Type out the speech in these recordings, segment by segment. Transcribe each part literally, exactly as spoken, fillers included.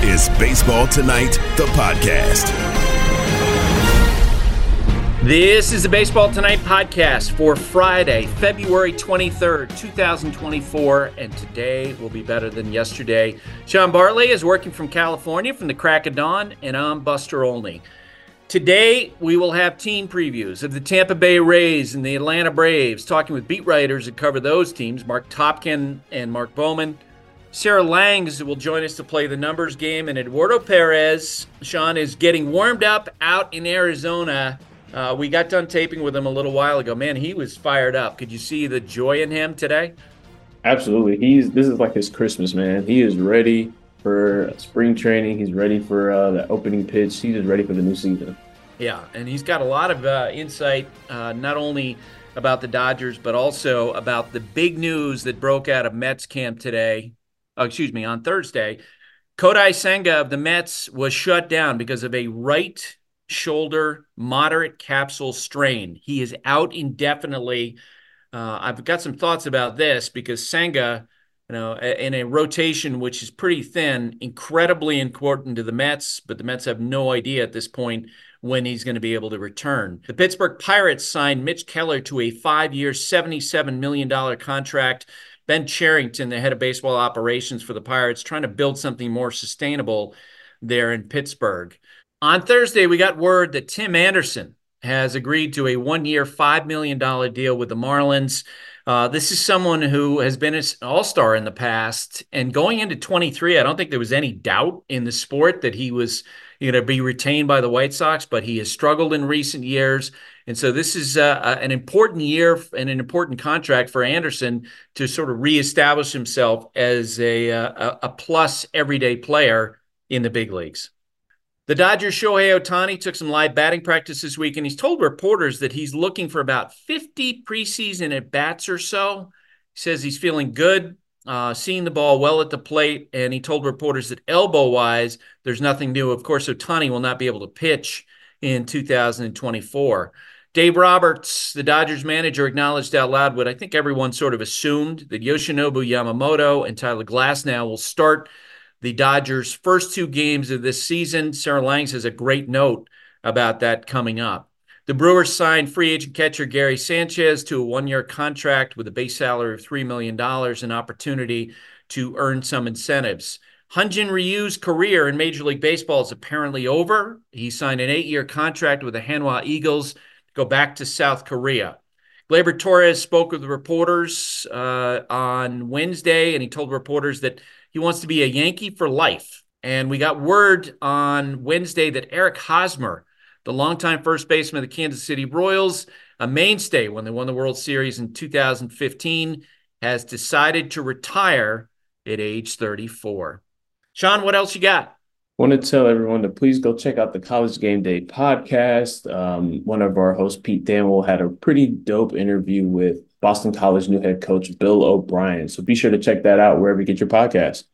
is Baseball Tonight, the podcast. This is the Baseball Tonight podcast for Friday, February twenty-third, twenty twenty-four, and today will be better than yesterday. Sean Bartley is working from California from the crack of dawn, and I'm Buster Olney. Today, we will have team previews of the Tampa Bay Rays and the Atlanta Braves, talking with beat writers that cover those teams, Mark Topkin and Mark Bowman. Sarah Langs will join us to play the numbers game, and Eduardo Perez, Sean, is getting warmed up out in Arizona. Uh, we got done taping with him a little while ago. Man, he was fired up. Could you see the joy in him today? Absolutely. He's this is like his Christmas, man. He is ready for spring training. He's ready for uh, the opening pitch. He's just ready for the new season. Yeah, and he's got a lot of uh, insight, uh, not only about the Dodgers, but also about the big news that broke out of Mets camp today. Oh, excuse me, on Thursday. Kodai Senga of the Mets was shut down because of a right shoulder moderate capsule strain. He is out indefinitely. Uh, I've got some thoughts about this because Senga, you know, in a rotation which is pretty thin, incredibly important to the Mets, but the Mets have no idea at this point when he's going to be able to return. The Pittsburgh Pirates signed Mitch Keller to a five-year, seventy-seven million dollars contract. Ben Cherington, the head of baseball operations for the Pirates, trying to build something more sustainable there in Pittsburgh. On Thursday, we got word that Tim Anderson has agreed to a one-year, five million dollars deal with the Marlins. Uh, this is someone who has been an all-star in the past, and going into twenty-three, I don't think there was any doubt in the sport that he was going to be retained by the White Sox, but he has struggled in recent years. And so this is uh, an important year and an important contract for Anderson to sort of reestablish himself as a, a, a plus everyday player in the big leagues. The Dodgers' Shohei Ohtani took some live batting practice this week, and he's told reporters that he's looking for about fifty preseason at-bats or so. He says he's feeling good, uh, seeing the ball well at the plate, and he told reporters that elbow-wise, there's nothing new. Of course, Ohtani will not be able to pitch in two thousand twenty-four. Dave Roberts, the Dodgers manager, acknowledged out loud what I think everyone sort of assumed, that Yoshinobu Yamamoto and Tyler Glasnow will start the Dodgers' first two games of this season. Sarah Langs has a great note about that coming up. The Brewers signed free agent catcher Gary Sanchez to a one-year contract with a base salary of three million dollars, an opportunity to earn some incentives. Hyun-Jin Ryu's career in Major League Baseball is apparently over. He signed an eight-year contract with the Hanwha Eagles to go back to South Korea. Gleyber Torres spoke with reporters uh, on Wednesday, and he told reporters that he wants to be a Yankee for life. And we got word on Wednesday that Eric Hosmer, the longtime first baseman of the Kansas City Royals, a mainstay when they won the World Series in two thousand fifteen, has decided to retire at age thirty-four. Sean, what else you got? I want to tell everyone to please go check out the College Game Day podcast. Um, one of our hosts, Pete Thamel, had a pretty dope interview with Boston College new head coach Bill O'Brien. So be sure to check that out wherever you get your podcast.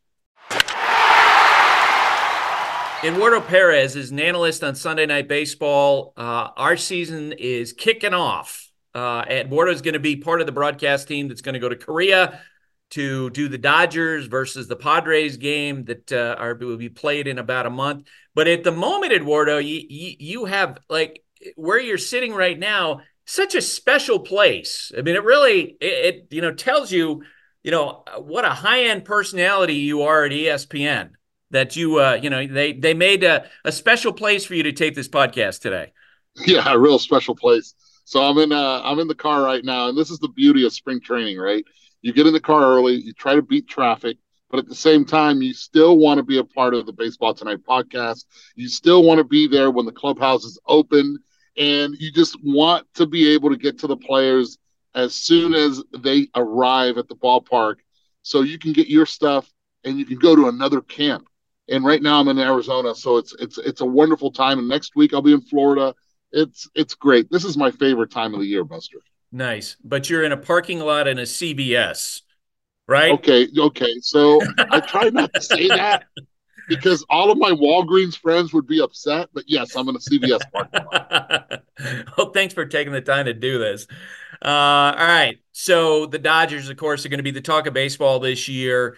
Eduardo Perez is an analyst on Sunday Night Baseball. Uh, our season is kicking off. Uh, Eduardo is going to be part of the broadcast team that's going to go to Korea to do the Dodgers versus the Padres game that uh, are, will be played in about a month. But at the moment, Eduardo, you, you, you have, like, where you're sitting right now, such a special place. I mean, it really, it, it you know, tells you, you know, what a high-end personality you are at E S P N, that you, uh, you know, they, they made a, a special place for you to take this podcast today. Yeah, a real special place. So I'm in, uh, I'm in the car right now, and this is the beauty of spring training, right? You get in the car early, you try to beat traffic, but at the same time, you still want to be a part of the Baseball Tonight podcast. You still want to be there when the clubhouse is open, and you just want to be able to get to the players as soon as they arrive at the ballpark so you can get your stuff and you can go to another camp. And right now I'm in Arizona, so it's it's it's a wonderful time. And next week I'll be in Florida. It's it's great. This is my favorite time of the year, Buster. Nice. But you're in a parking lot in a C V S, right? Okay, okay. So I try not to say that because all of my Walgreens friends would be upset. But yes, I'm in a C V S parking lot. Well, thanks for taking the time to do this. Uh, all right. So the Dodgers, of course, are going to be the talk of baseball this year.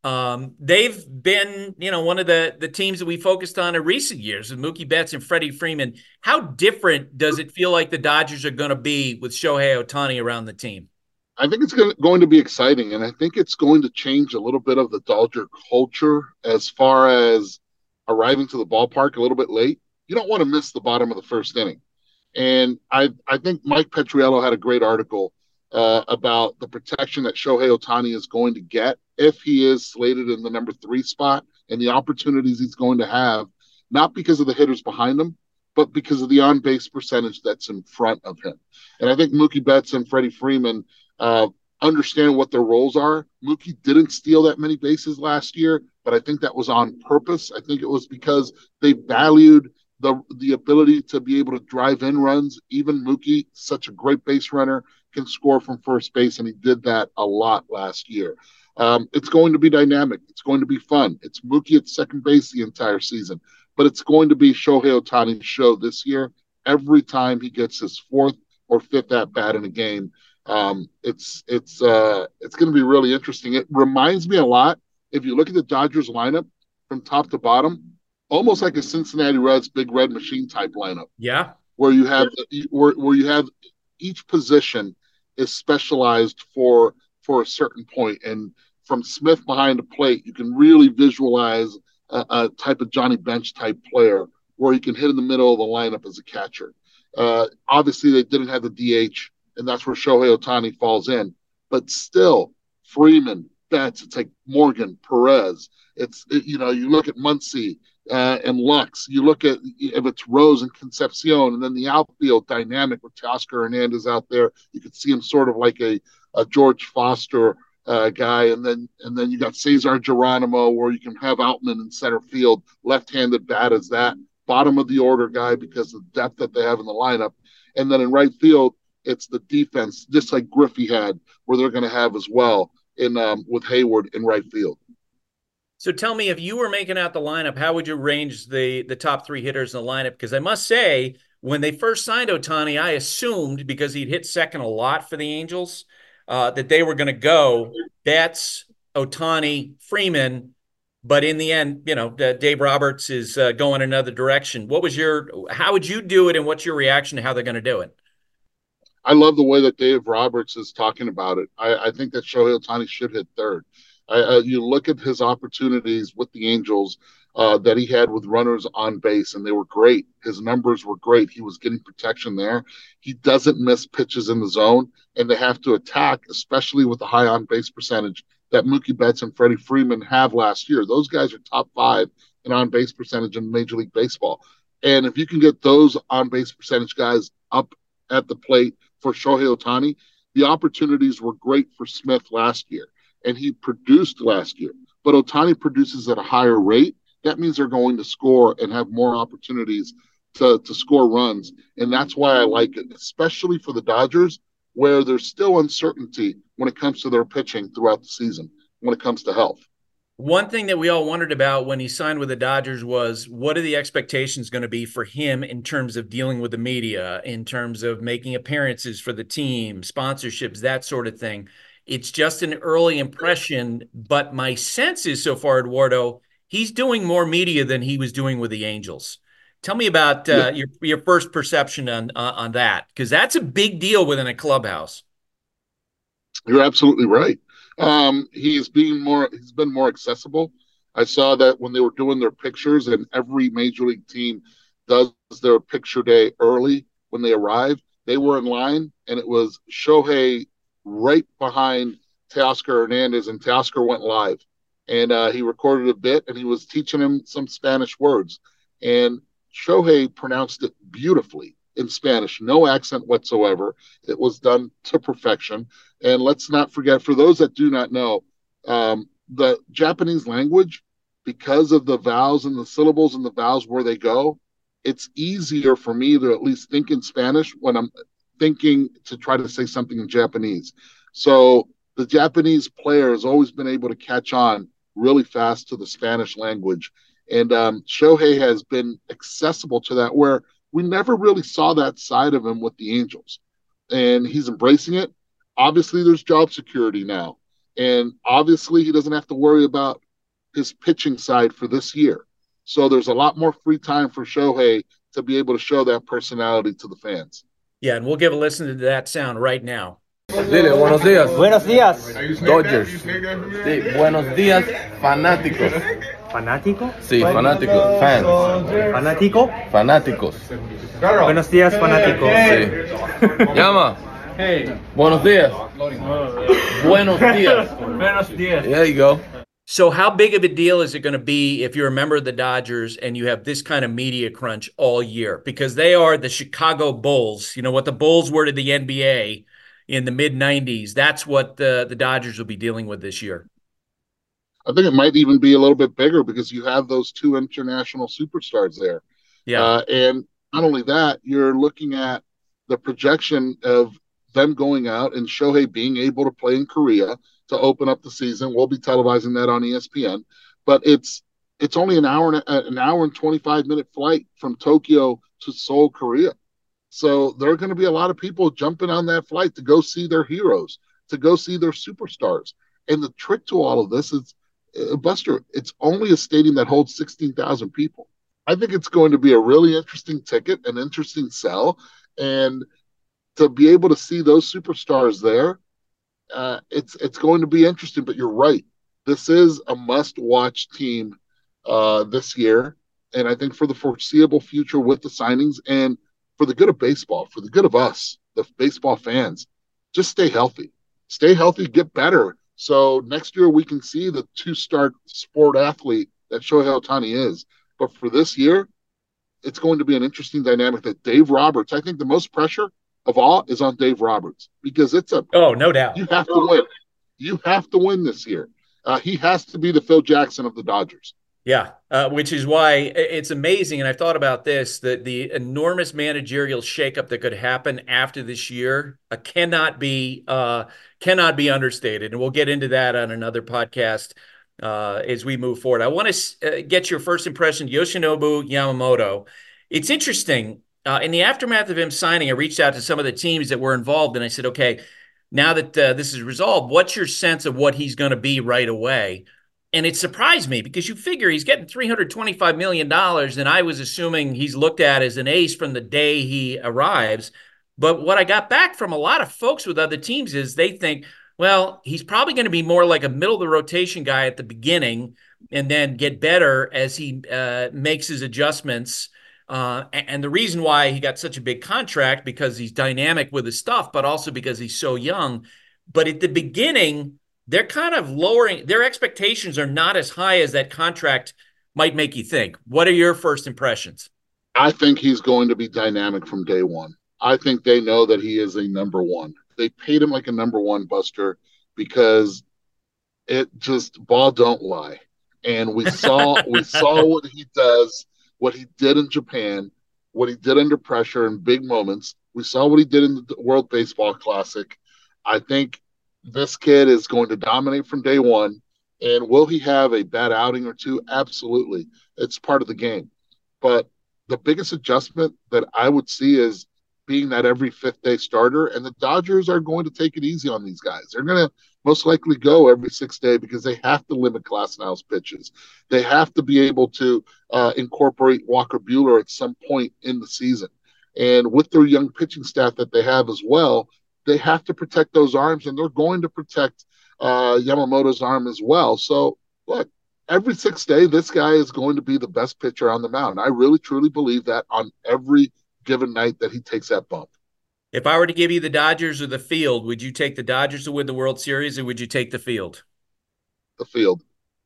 Um, they've been, you know, one of the the teams that we focused on in recent years with Mookie Betts and Freddie Freeman. How different does it feel like the Dodgers are going to be with Shohei Ohtani around the team? I think it's going to, going to be exciting, and I think it's going to change a little bit of the Dodger culture as far as arriving to the ballpark a little bit late. You don't want to miss the bottom of the first inning. And I, I think Mike Petriello had a great article uh, about the protection that Shohei Ohtani is going to get if he is slated in the number three spot, and the opportunities he's going to have, not because of the hitters behind him, but because of the on-base percentage that's in front of him. And I think Mookie Betts and Freddie Freeman uh, understand what their roles are. Mookie didn't steal that many bases last year, but I think that was on purpose. I think it was because they valued the the ability to be able to drive in runs. Even Mookie, such a great base runner, can score from first base, and he did that a lot last year. Um, it's going to be dynamic. It's going to be fun. It's Mookie at second base the entire season, but it's going to be Shohei Ohtani's show this year. Every time he gets his fourth or fifth at bat in a game, um, it's it's uh, it's going to be really interesting. It reminds me a lot, if you look at the Dodgers lineup from top to bottom, almost like a Cincinnati Reds Big Red Machine type lineup. Yeah, where you have where where you have each position is specialized for for a certain point, and from Smith behind the plate, you can really visualize a, a type of Johnny Bench type player where he can hit in the middle of the lineup as a catcher. Uh, obviously, they didn't have the D H, and that's where Shohei Ohtani falls in. But still, Freeman, Betts, it's like Morgan, Perez. It's it, you know you look at Muncy uh, and Lux. You look at if it's Rose and Concepcion, and then the outfield dynamic with Teoscar Hernandez out there. You could see him sort of like a, a George Foster uh, guy, and then and then you got Cesar Geronimo, where you can have Outman in center field, left-handed bat as that bottom of the order guy because of the depth that they have in the lineup, and then in right field it's the defense, just like Griffey had, where they're going to have as well in um, with Hayward in right field. So tell me, if you were making out the lineup, how would you range the the top three hitters in the lineup? Because I must say, when they first signed Ohtani, I assumed, because he'd hit second a lot for the Angels, uh, that they were going to go Betts, Ohtani, Freeman. But in the end, you know, Dave Roberts is uh, going another direction. What was your, how would you do it, and what's your reaction to how they're going to do it? I love the way that Dave Roberts is talking about it. I, I think that Shohei Ohtani should hit third. Uh, you look at his opportunities with the Angels uh, that he had with runners on base, and they were great. His numbers were great. He was getting protection there. He doesn't miss pitches in the zone, and they have to attack, especially with the high on-base percentage that Mookie Betts and Freddie Freeman have last year. Those guys are top five in on-base percentage in Major League Baseball. And if you can get those on-base percentage guys up at the plate for Shohei Ohtani, the opportunities were great for Smith last year, and he produced last year. But Ohtani produces at a higher rate. That means they're going to score and have more opportunities to, to score runs. And that's why I like it, especially for the Dodgers, where there's still uncertainty when it comes to their pitching throughout the season, when it comes to health. One thing that we all wondered about when he signed with the Dodgers was, what are the expectations going to be for him in terms of dealing with the media, in terms of making appearances for the team, sponsorships, that sort of thing. It's just an early impression, but my sense is so far, Eduardo, he's doing more media than he was doing with the Angels. Tell me about uh, yeah. your your first perception on uh, on that, because that's a big deal within a clubhouse. You're absolutely right. Um, he's being more. He's been more accessible. I saw that when they were doing their pictures, and every major league team does their picture day early when they arrive. They were in line, and it was Shohei right behind Teoscar Hernandez, and Teoscar went live, and uh, he recorded a bit, and he was teaching him some Spanish words, and Shohei pronounced it beautifully in Spanish, no accent whatsoever. It was done to perfection. And let's not forget, for those that do not know, um, the Japanese language, because of the vowels and the syllables and the vowels where they go, it's easier for me to at least think in Spanish when I'm thinking to try to say something in Japanese. So the Japanese player has always been able to catch on really fast to the Spanish language. And um, Shohei has been accessible to that, where we never really saw that side of him with the Angels. And he's embracing it. Obviously, there's job security now. And obviously, he doesn't have to worry about his pitching side for this year. So there's a lot more free time for Shohei to be able to show that personality to the fans. Yeah, and we'll give a listen to that sound right now. Dile, buenos días. Buenos días. Dodgers. Sí, buenos días, fanáticos. ¿Fanático? Sí, fanáticos. Fans. ¿Fanático? Fanáticos. Buenos días, fanático. Sí. Llama. Hey. Buenos días. Buenos días. Buenos días. There you go. So how big of a deal is it going to be if you're a member of the Dodgers and you have this kind of media crunch all year? Because they are the Chicago Bulls. You know, what the Bulls were to the N B A in the mid nineties, that's what the, the Dodgers will be dealing with this year. I think it might even be a little bit bigger because you have those two international superstars there. Yeah. Uh, and not only that, you're looking at the projection of them going out and Shohei being able to play in Korea to open up the season. We'll be televising that on E S P N, but it's it's only an hour and an hour and twenty-five minute flight from Tokyo to Seoul, Korea. So there are going to be a lot of people jumping on that flight to go see their heroes, to go see their superstars. And the trick to all of this is, uh, Buster, it's only a stadium that holds sixteen thousand people. I think it's going to be a really interesting ticket, an interesting sell, and to be able to see those superstars there, uh, it's it's going to be interesting. But you're right, this is a must-watch team uh, this year, and I think for the foreseeable future with the signings and for the good of baseball, for the good of us, the baseball fans, just stay healthy, stay healthy, get better. So next year we can see the two-star sport athlete that Shohei Ohtani is. But for this year, it's going to be an interesting dynamic that Dave Roberts, I think the most pressure of all is on Dave Roberts because it's a oh no doubt you have to win. You have to win this year. Uh, he has to be the Phil Jackson of the Dodgers. Yeah, uh, which is why it's amazing, and I've thought about this, that the enormous managerial shakeup that could happen after this year uh, cannot be uh, cannot be understated, and we'll get into that on another podcast uh, as we move forward. I want to uh, get your first impression, Yoshinobu Yamamoto. It's interesting. Uh, in the aftermath of him signing, I reached out to some of the teams that were involved, and I said, okay, now that uh, this is resolved, what's your sense of what he's going to be right away? And it surprised me because you figure he's getting three hundred twenty-five million dollars, and I was assuming he's looked at as an ace from the day he arrives. But what I got back from a lot of folks with other teams is they think, well, he's probably going to be more like a middle-of-the-rotation guy at the beginning and then get better as he uh, makes his adjustments. Uh, and the reason why he got such a big contract, because he's dynamic with his stuff, but also because he's so young. But at the beginning, they're kind of lowering, their expectations are not as high as that contract might make you think. What are your first impressions? I think he's going to be dynamic from day one. I think they know that he is a number one. They paid him like a number one, Buster, because it just, ball don't lie. And we saw we saw what he does, what he did in Japan, what he did under pressure in big moments. We saw what he did in the World Baseball Classic. I think this kid is going to dominate from day one. And will he have a bad outing or two? Absolutely. It's part of the game. But the biggest adjustment that I would see is being that every fifth day starter. And the Dodgers are going to take it easy on these guys. They're going to most likely go every sixth day because they have to limit Glasnow's pitches. They have to be able to uh, incorporate Walker Buehler at some point in the season. And with their young pitching staff that they have as well, they have to protect those arms, and they're going to protect uh, Yamamoto's arm as well. So, look, every sixth day, this guy is going to be the best pitcher on the mound. I really, truly believe that on every given night that he takes that bump. If I were to give you the Dodgers or the field, would you take the Dodgers to win the World Series, or would you take the field? The field.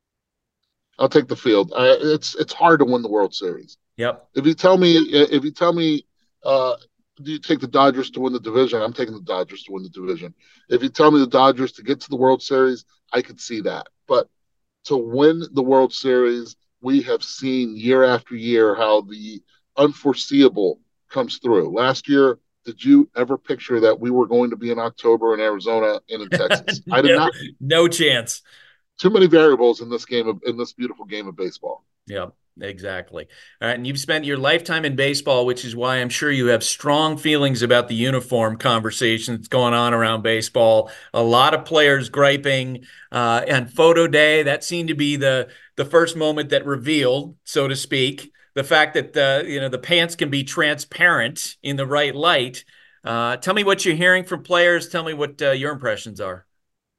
I'll take the field. Uh, it's it's hard to win the World Series. Yep. If you tell me, if you tell me, uh, do you take the Dodgers to win the division? I'm taking the Dodgers to win the division. If you tell me the Dodgers to get to the World Series, I could see that. But to win the World Series, we have seen year after year how the unforeseeable comes through. Last year, did you ever picture that we were going to be in October in Arizona and in Texas? I did no, not. No chance. Too many variables in this game of in this beautiful game of baseball. Yeah. Exactly. All right. And you've spent your lifetime in baseball, which is why I'm sure you have strong feelings about the uniform conversation that's going on around baseball. A lot of players griping uh, and photo day. That seemed to be the, the first moment that revealed, so to speak, the fact that the, you know, the pants can be transparent in the right light. Uh, tell me what you're hearing from players. Tell me what uh, your impressions are.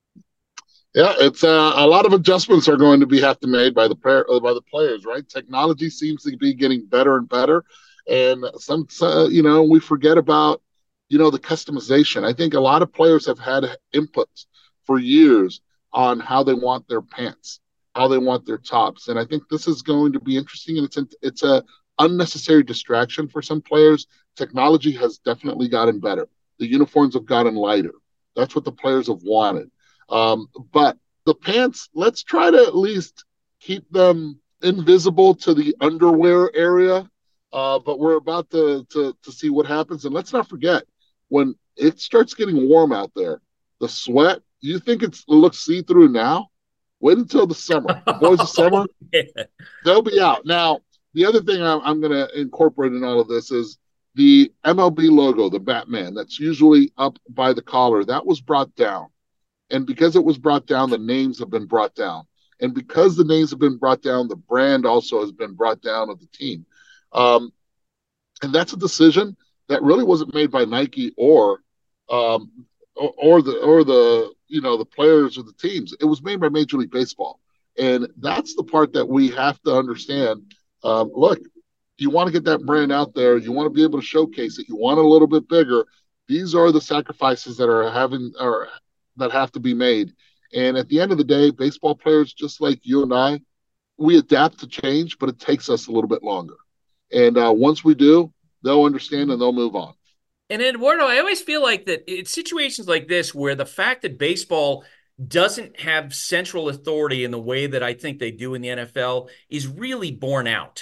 Yeah, it's uh, a lot of adjustments are going to be have to made by the uh, by the players, right? Technology seems to be getting better and better, and some uh, you know we forget about you know the customization. I think a lot of players have had inputs for years on how they want their pants, how they want their tops, and I think this is going to be interesting. And it's a, it's a unnecessary distraction for some players. Technology has definitely gotten better. The uniforms have gotten lighter. That's what the players have wanted. Um, but the pants, let's try to at least keep them invisible to the underwear area. Uh, but we're about to, to to see what happens. And let's not forget, when it starts getting warm out there, the sweat, you think it's, it looks see-through now? Wait until the summer. The boys of summer, yeah. They'll be out. Now, the other thing I'm, I'm going to incorporate in all of this is the M L B logo, the Batman, that's usually up by the collar. That was brought down. And because it was brought down, the names have been brought down. And because the names have been brought down, the brand also has been brought down of the team. Um, and that's a decision that really wasn't made by Nike or um, or, or the or the you know the players or the teams. It was made by Major League Baseball, and that's the part that we have to understand. Um, look, you want to get that brand out there. You want to be able to showcase it. You want it a little bit bigger. These are the sacrifices that are having are that have to be made. And at the end of the day, baseball players, just like you and I, we adapt to change, but it takes us a little bit longer. And uh, once we do, they'll understand and they'll move on. And Eduardo, I always feel like that it's situations like this where the fact that baseball doesn't have central authority in the way that I think they do in the N F L is really borne out.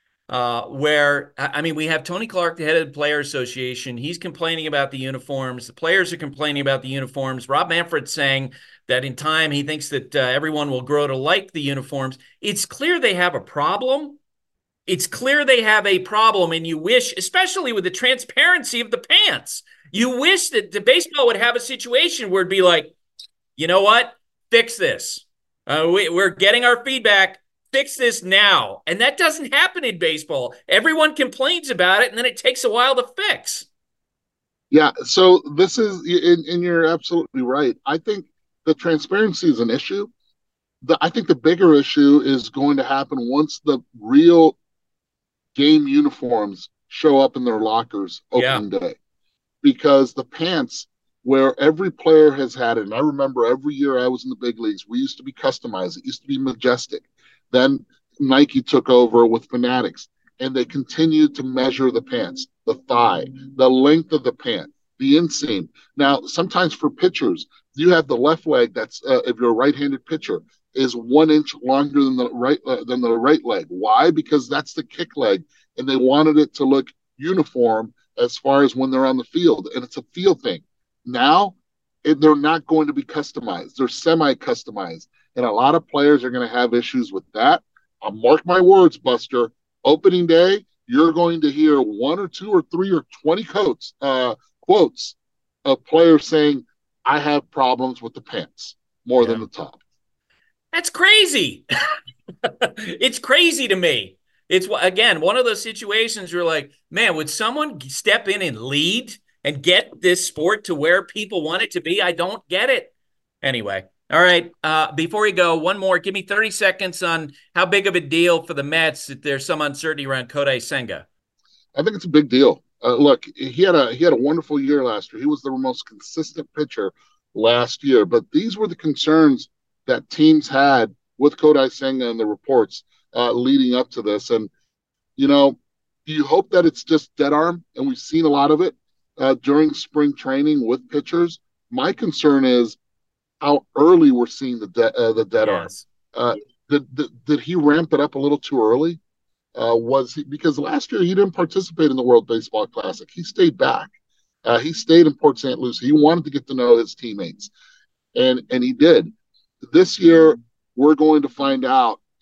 Uh, where, I mean, we have Tony Clark, the head of the Player Association. He's complaining about the uniforms. The players are complaining about the uniforms. Rob Manfred's saying that in time he thinks that uh, everyone will grow to like the uniforms. It's clear they have a problem. It's clear they have a problem, and you wish, especially with the transparency of the pants, you wish that the baseball would have a situation where it'd be like, you know what? Fix this. Uh, we, we're getting our feedback. Fix this now. And that doesn't happen in baseball. Everyone complains about it, and then it takes a while to fix. Yeah, so this is, and, and you're absolutely right. I think the transparency is an issue. The, I think the bigger issue is going to happen once the real game uniforms show up in their lockers opening yeah. day. Because the pants, where every player has had it, and I remember every year I was in the big leagues, we used to be customized. It used to be majestic. Then Nike took over with Fanatics, and they continued to measure the pants, the thigh, the length of the pant, the inseam. Now, sometimes for pitchers, you have the left leg that's, uh, if you're a right-handed pitcher, is one inch longer than the right uh, than the right leg. Why? Because that's the kick leg, and they wanted it to look uniform as far as when they're on the field, and it's a field thing. Now, it, they're not going to be customized. They're semi-customized. And a lot of players are going to have issues with that. I'll mark my words, Buster. Opening day, you're going to hear one or two or three or twenty quotes, uh, quotes of players saying, I have problems with the pants more yeah. than the top. That's crazy. It's crazy to me. It's, again, one of those situations where, like, man, would someone step in and lead and get this sport to where people want it to be? I don't get it. Anyway. All right. Uh, before we go, one more. Give me thirty seconds on how big of a deal for the Mets that there's some uncertainty around Kodai Senga. I think it's a big deal. Uh, look, he had a he had a wonderful year last year. He was the most consistent pitcher last year. But these were the concerns that teams had with Kodai Senga and the reports uh, leading up to this. And, you know, you hope that it's just dead arm, and we've seen a lot of it uh, during spring training with pitchers. My concern is how early we're seeing the de- uh, the dead yes. arm. Uh, did, did did he ramp it up a little too early? Uh, was he because last year he didn't participate in the World Baseball Classic. He stayed back. Uh, he stayed in Port Saint Lucie. He wanted to get to know his teammates, and and he did. This year we're going to find out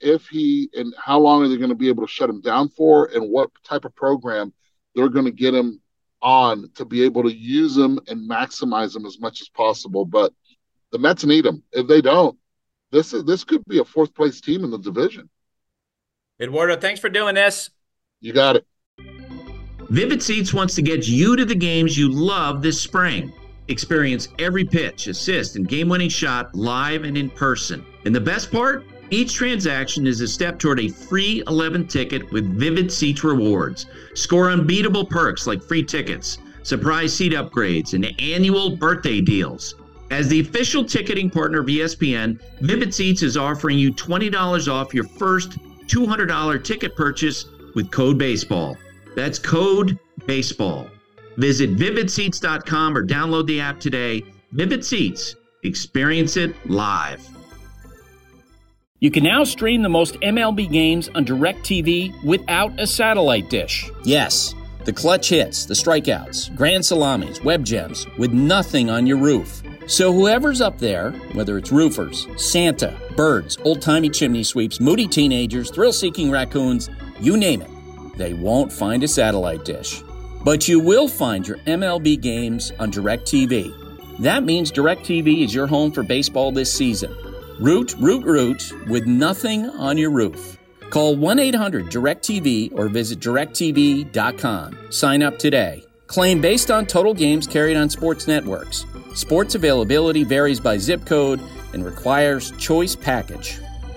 if he and how long are they going to be able to shut him down for, and what type of program they're going to get him on to be able to use him and maximize him as much as possible. But the Mets need him. If they don't, this is this could be a fourth place team in the division. Eduardo, thanks for doing this. You got it. Vivid Seats wants to get you to the games you love this spring. Experience every pitch, assist, and game-winning shot live and in person. And the best part? Each transaction is a step toward a free eleventh ticket with Vivid Seats rewards. Score unbeatable perks like free tickets, surprise seat upgrades, and annual birthday deals. As the official ticketing partner of E S P N, Vivid Seats is offering you twenty dollars off your first two hundred dollars ticket purchase with code BASEBALL. That's code BASEBALL. Visit vivid seats dot com or download the app today. Vivid Seats. Experience it live. You can now stream the most M L B games on DirecTV without a satellite dish. Yes, the clutch hits, the strikeouts, grand salamis, web gems, with nothing on your roof. So whoever's up there, whether it's roofers, Santa, birds, old-timey chimney sweeps, moody teenagers, thrill-seeking raccoons, you name it, they won't find a satellite dish. But you will find your M L B games on DirecTV. That means DirecTV is your home for baseball this season. Root, root, root with nothing on your roof. Call one eight hundred direct T V or visit direct T V dot com. Sign up today. Claim based on total games carried on sports networks. Sports availability varies by zip code and requires choice package.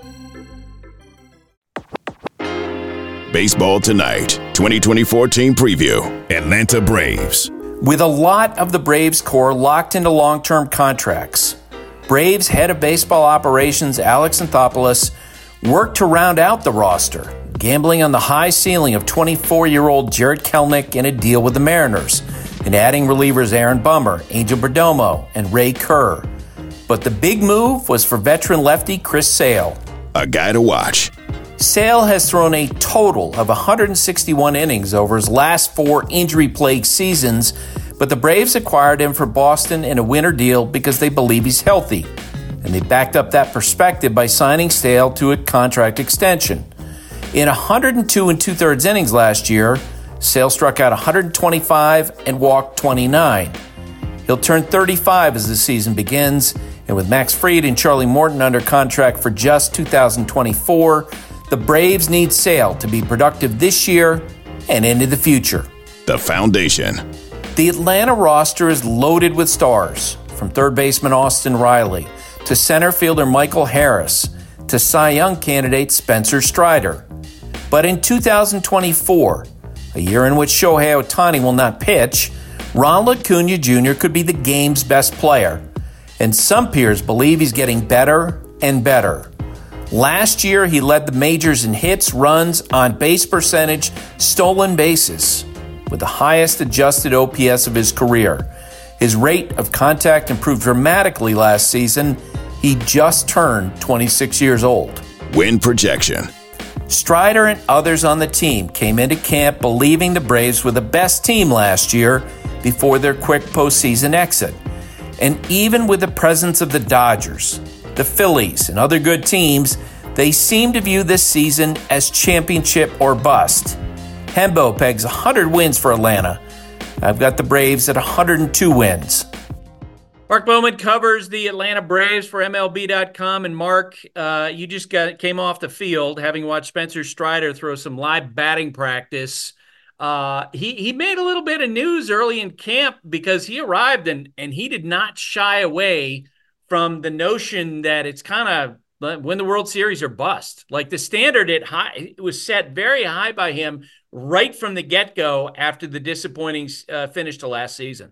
Baseball Tonight, twenty twenty-four team preview, Atlanta Braves. With a lot of the Braves core locked into long-term contracts, Braves head of baseball operations Alex Anthopoulos worked to round out the roster, gambling on the high ceiling of twenty-four-year-old Jarred Kelenic in a deal with the Mariners, and adding relievers Aaron Bummer, Angel Perdomo, and Ray Kerr. But the big move was for veteran lefty Chris Sale. A guy to watch. Sale has thrown a total of one hundred sixty-one innings over his last four injury-plagued seasons, but the Braves acquired him for Boston in a winter deal because they believe he's healthy, and they backed up that perspective by signing Sale to a contract extension. In one hundred two and two-thirds innings last year, Sale struck out one hundred twenty-five and walked twenty-nine. He'll turn thirty-five as the season begins, and with Max Fried and Charlie Morton under contract for just two thousand twenty-four, the Braves need Sale to be productive this year and into the future. The foundation. The Atlanta roster is loaded with stars, from third baseman Austin Riley to center fielder Michael Harris to Cy Young candidate Spencer Strider. But in two thousand twenty-four, a year in which Shohei Ohtani will not pitch, Ronald Acuna Junior could be the game's best player, and some peers believe he's getting better and better. Last year, he led the majors in hits, runs, on-base percentage, stolen bases, with the highest adjusted O P S of his career. His rate of contact improved dramatically last season. He just turned twenty-six years old. Win projection. Strider and others on the team came into camp believing the Braves were the best team last year before their quick postseason exit. And even with the presence of the Dodgers, the Phillies, and other good teams, they seem to view this season as championship or bust. Hembo pegs one hundred wins for Atlanta. I've got the Braves at one hundred two wins. Mark Bowman covers the Atlanta Braves for M L B dot com. And Mark, uh, you just got came off the field having watched Spencer Strider throw some live batting practice. Uh, he he made a little bit of news early in camp because he arrived and and he did not shy away from the notion that it's kind of win the World Series or bust. Like the standard at high, it was set very high by him right from the get-go after the disappointing uh, finish to last season.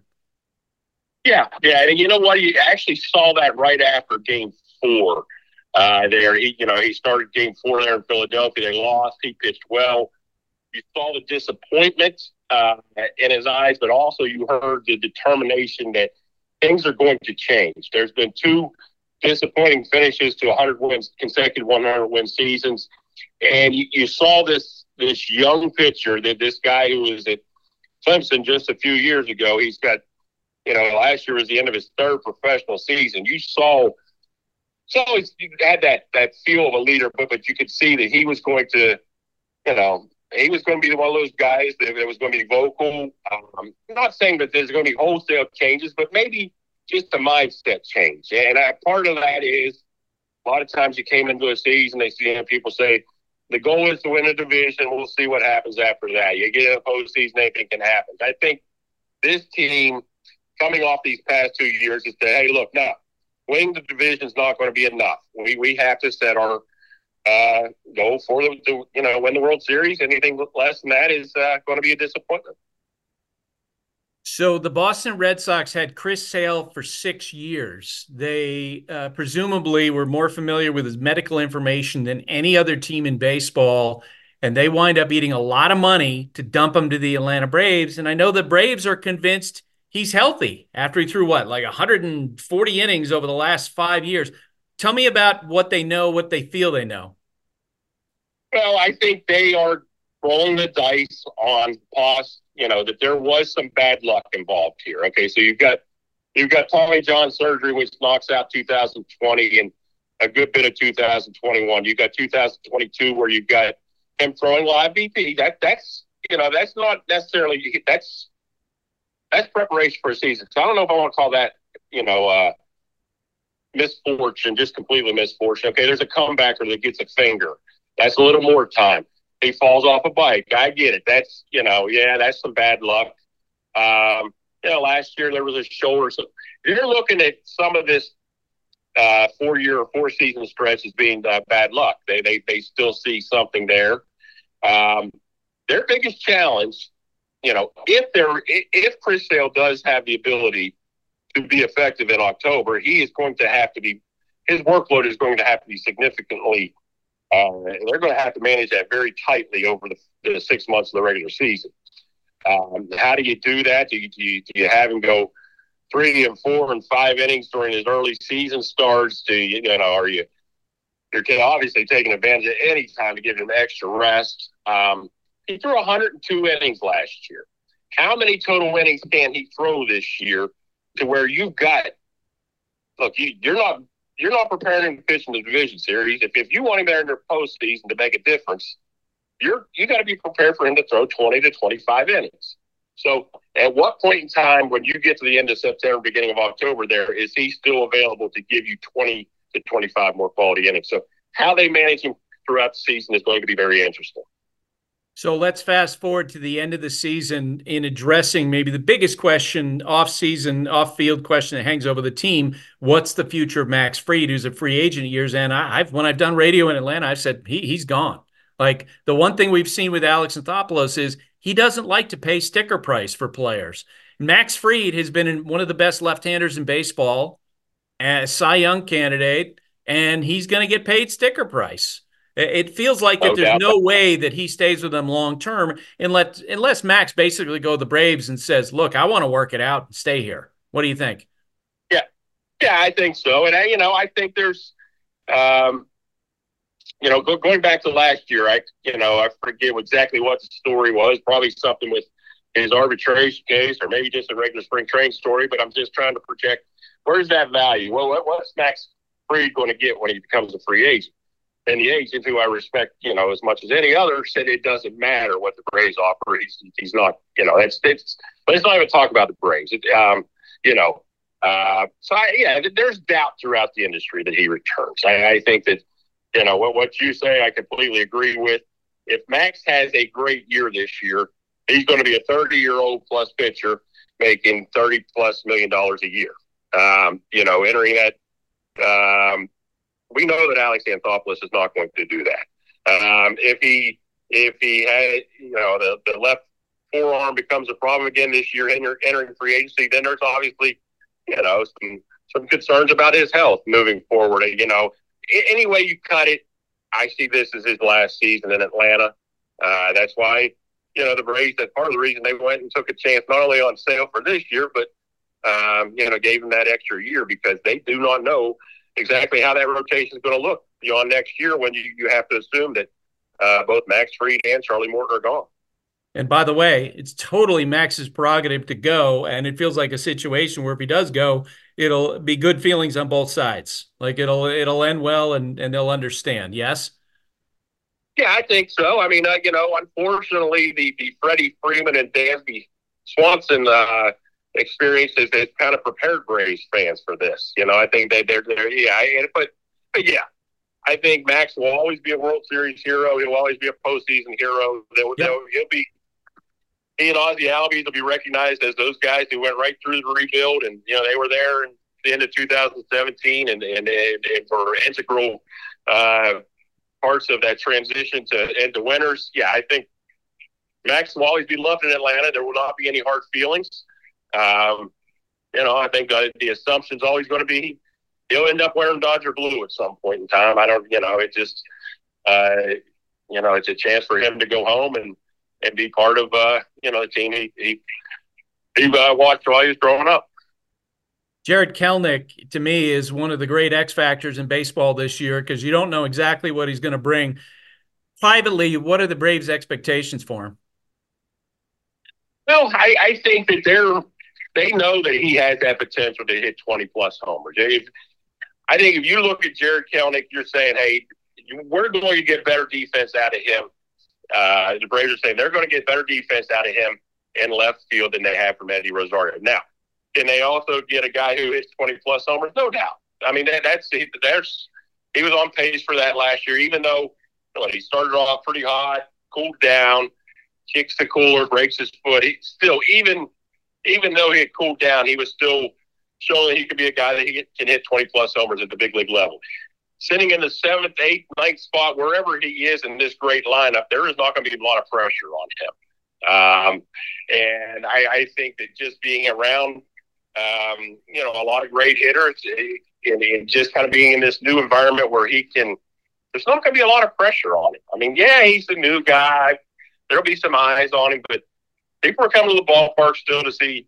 Yeah, yeah, and you know what? You actually saw that right after Game Four. Uh, there, he, you know, he started Game Four there in Philadelphia. They lost. He pitched well. You saw the disappointment uh, in his eyes, but also you heard the determination that things are going to change. There's been two disappointing finishes to one hundred wins, consecutive one hundred win seasons, and you, you saw this this young pitcher, that this guy who was at Clemson just a few years ago. He's got, you know, last year was the end of his third professional season. You saw so always you had that that feel of a leader, but but you could see that he was going to, you know, he was going to be one of those guys that, that was going to be vocal. Um, I'm not saying that there's going to be wholesale changes, but maybe just a mindset change. And I, part of that is a lot of times you came into a season, they see people say, the goal is to win a division. We'll see what happens after that. You get in a postseason, anything can happen. I think this team, coming off these past two years, is say, hey, look, now, winning the division is not going to be enough. We we have to set our uh, goal for the, the, you know, win the World Series. Anything less than that is uh, going to be a disappointment. So the Boston Red Sox had Chris Sale for six years. They uh, presumably were more familiar with his medical information than any other team in baseball, and they wind up eating a lot of money to dump him to the Atlanta Braves. And I know the Braves are convinced he's healthy after he threw, what, like one hundred forty innings over the last five years. Tell me about what they know, what they feel they know. Well, I think they are rolling the dice on pos, you know, that there was some bad luck involved here. Okay, so you've got you've got Tommy John surgery, which knocks out two thousand twenty and a good bit of two thousand twenty-one. You've got two thousand twenty-two where you've got him throwing live B P. That that's you know that's not necessarily that's that's preparation for a season. So I don't know if I want to call that you know uh, misfortune, just completely misfortune. Okay, there's a comebacker that gets a finger. That's a little more time. He falls off a bike. I get it. That's, you know, yeah, that's some bad luck. Um, you know, last year there was a shoulder. So you're looking at some of this uh, four-year or four-season stretch as being uh, bad luck. They, they they still see something there. Um, their biggest challenge, you know, if there if Chris Sale does have the ability to be effective in October, he is going to have to be his workload is going to have to be significantly. Uh, they're going to have to manage that very tightly over the, the six months of the regular season. Um, how do you do that? Do you, do you, do you have him go three and four and five innings during his early season starts? Do you, you know, are you, you're obviously taking advantage of any time to give him extra rest. Um, he threw one hundred two innings last year. How many total innings can he throw this year to where you've got, look, you, you're not, You're not preparing him to pitch in the division series. If, if you want him there in the postseason to make a difference, you're you got to be prepared for him to throw twenty to twenty-five innings. So, at what point in time, when you get to the end of September, beginning of October, there is he still available to give you twenty to twenty-five more quality innings? So, how they manage him throughout the season is going to be very interesting. So let's fast forward to the end of the season in addressing maybe the biggest question, off-season, off-field question that hangs over the team. What's the future of Max Fried, who's a free agent at year's end? I, I've when I've done radio in Atlanta, I've said he he's gone. Like the one thing we've seen with Alex Anthopoulos is he doesn't like to pay sticker price for players. Max Fried has been one of the best left-handers in baseball, a Cy Young candidate, and he's going to get paid sticker price. It feels like that there's no way that he stays with them long term unless unless Max basically go to the Braves and says, "Look, I want to work it out and stay here." What do you think? Yeah, yeah, I think so. And I, you know, I think there's, um, you know, go, going back to last year, I, you know, I forget exactly what the story was. Probably something with his arbitration case, or maybe just a regular spring training story. But I'm just trying to project where's that value. Well, what, what's Max Fried going to get when he becomes a free agent? And the agent, who I respect, you know, as much as any other, said it doesn't matter what the Braves offer. He's, he's not, you know, it's, it's, let's not even talk about the Braves. It, um, you know, uh, so I, yeah, there's doubt throughout the industry that he returns. I, I think that, you know, what, what you say, I completely agree with. If Max has a great year this year, he's going to be a thirty-year-old plus pitcher making thirty plus million dollars a year. Um, you know, entering that, um, we know that Alex Anthopoulos is not going to do that. Um, if he if he had, you know, the, the left forearm becomes a problem again this year, enter, entering free agency, then there's obviously, you know, some some concerns about his health moving forward. You know, any way you cut it, I see this as his last season in Atlanta. Uh, that's why, you know, the Braves, that's part of the reason they went and took a chance not only on Sale for this year, but, um, you know, gave him that extra year because they do not know exactly how that rotation is going to look beyond next year when you, you have to assume that uh, both Max Fried and Charlie Morton are gone. And by the way, it's totally Max's prerogative to go, and it feels like a situation where if he does go, it'll be good feelings on both sides. Like it'll it'll end well, and and they'll understand. Yes. Yeah, I think so. I mean, uh, you know, unfortunately, the the Freddie Freeman and Dansby Swanson uh, experiences has kind of prepared Braves fans for this. You know, I think they they're, they're yeah, I, but but yeah. I think Max will always be a World Series hero. He'll always be a postseason hero. They'll, yep. they'll, he'll be he and Ozzie Albies will be recognized as those guys who went right through the rebuild, and you know they were there in the end of two thousand seventeen, and and, and, and were integral uh, parts of that transition to into winners. Yeah, I think Max will always be loved in Atlanta. There will not be any hard feelings. Um, you know, I think the, the assumption's always going to be he'll end up wearing Dodger blue at some point in time. I don't, you know, it just, uh, you know, it's a chance for him to go home and, and be part of, uh, you know, the team he, he, he uh, watched while he was growing up. Jarred Kelenic, to me, is one of the great X factors in baseball this year because you don't know exactly what he's going to bring. Privately, what are the Braves' expectations for him? Well, I, I think that they're, they know that he has that potential to hit twenty plus homers. If, I think if you look at Jarred Kelenic, you're saying, hey, we're going to get better defense out of him. Uh, the Braves are saying they're going to get better defense out of him in left field than they have from Eddie Rosario. Now, can they also get a guy who hits twenty plus homers? No doubt. I mean, that, that's there's he was on pace for that last year, even though you know, he started off pretty hot, cooled down, kicks the cooler, breaks his foot. He still, even even though he had cooled down, he was still showing that he could be a guy that he can hit twenty plus homers at the big league level. Sitting in the seventh, eighth, ninth spot, wherever he is in this great lineup, there is not going to be a lot of pressure on him. Um, and I, I think that just being around, um, you know, a lot of great hitters and, and just kind of being in this new environment where he can, there's not going to be a lot of pressure on him. I mean, yeah, he's a new guy. There'll be some eyes on him, but people are coming to the ballpark still to see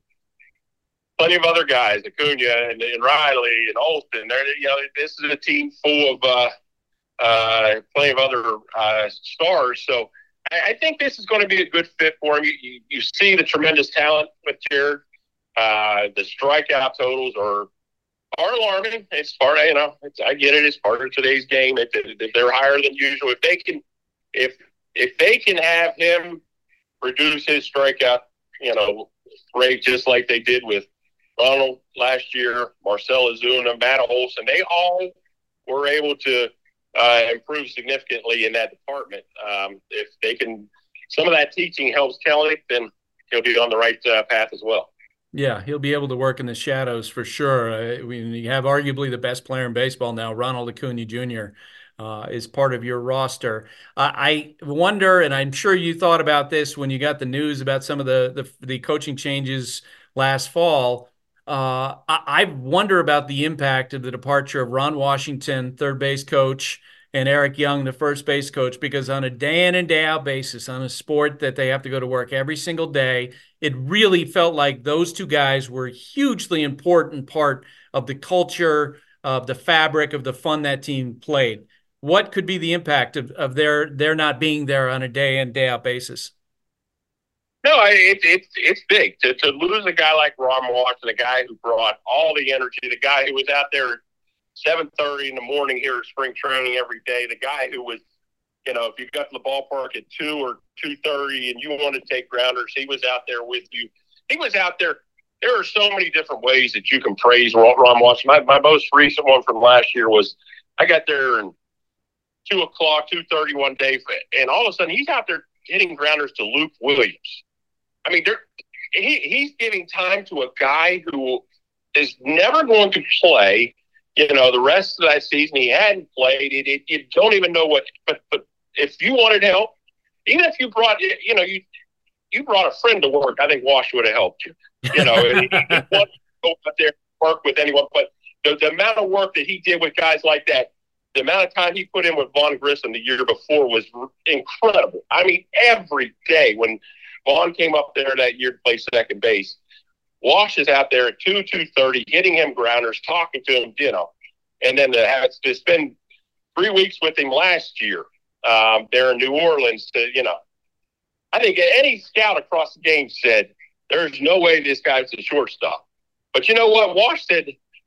plenty of other guys, Acuna and, and Riley and Olsen. They're, you know, this is a team full of uh, uh, plenty of other uh, stars. So I, I think this is going to be a good fit for him. You, you, you see the tremendous talent with Jarred. Uh, the strikeout totals are are alarming. It's part, you know, it's, I get it. It's part of today's game. If, if they're higher than usual, if they can, if if they can have him reduce his strikeout, you know, rate just like they did with Ronald last year, Marcell Ozuna, Matt Olson, they all were able to uh, improve significantly in that department. Um, if they can, some of that teaching helps Kelenic, then he'll be on the right uh, path as well. Yeah, he'll be able to work in the shadows for sure. Uh, we you have arguably the best player in baseball now, Ronald Acuna Junior Uh, is part of your roster. Uh, I wonder, and I'm sure you thought about this when you got the news about some of the the, the coaching changes last fall. Uh, I, I wonder about the impact of the departure of Ron Washington, third base coach, and Eric Young, the first base coach, because on a day in and day out basis, on a sport that they have to go to work every single day, it really felt like those two guys were a hugely important part of the culture, of the fabric, of the fun that team played. What could be the impact of, of their their not being there on a day in, day out basis? No, it's it's it's big to to lose a guy like Ron Washington, a guy who brought all the energy, the guy who was out there at seven thirty in the morning here at spring training every day, the guy who was, you know, if you got to the ballpark at two or two thirty and you wanted to take grounders, he was out there with you. He was out there. There are so many different ways that you can praise Ron Washington. My, my most recent one from last year was I got there and two o'clock, two thirty one day, and all of a sudden he's out there hitting grounders to Luke Williams. I mean, he, he's giving time to a guy who is never going to play, you know, the rest of that season. He hadn't played. It, it, you don't even know what, but, but if you wanted help, even if you brought, you know, you, you brought a friend to work, I think Wash would have helped you. You know, he, he didn't want to go out there and work with anyone, but the, the amount of work that he did with guys like that, the amount of time he put in with Vaughn Grissom the year before was incredible. I mean, every day when Vaughn came up there that year to play second base, Wash is out there at two, two thirty, hitting him grounders, talking to him, you know. And then to have to spend three weeks with him last year um, there in New Orleans to, you know, I think any scout across the game said, there's no way this guy's a shortstop. But you know what? Wash said,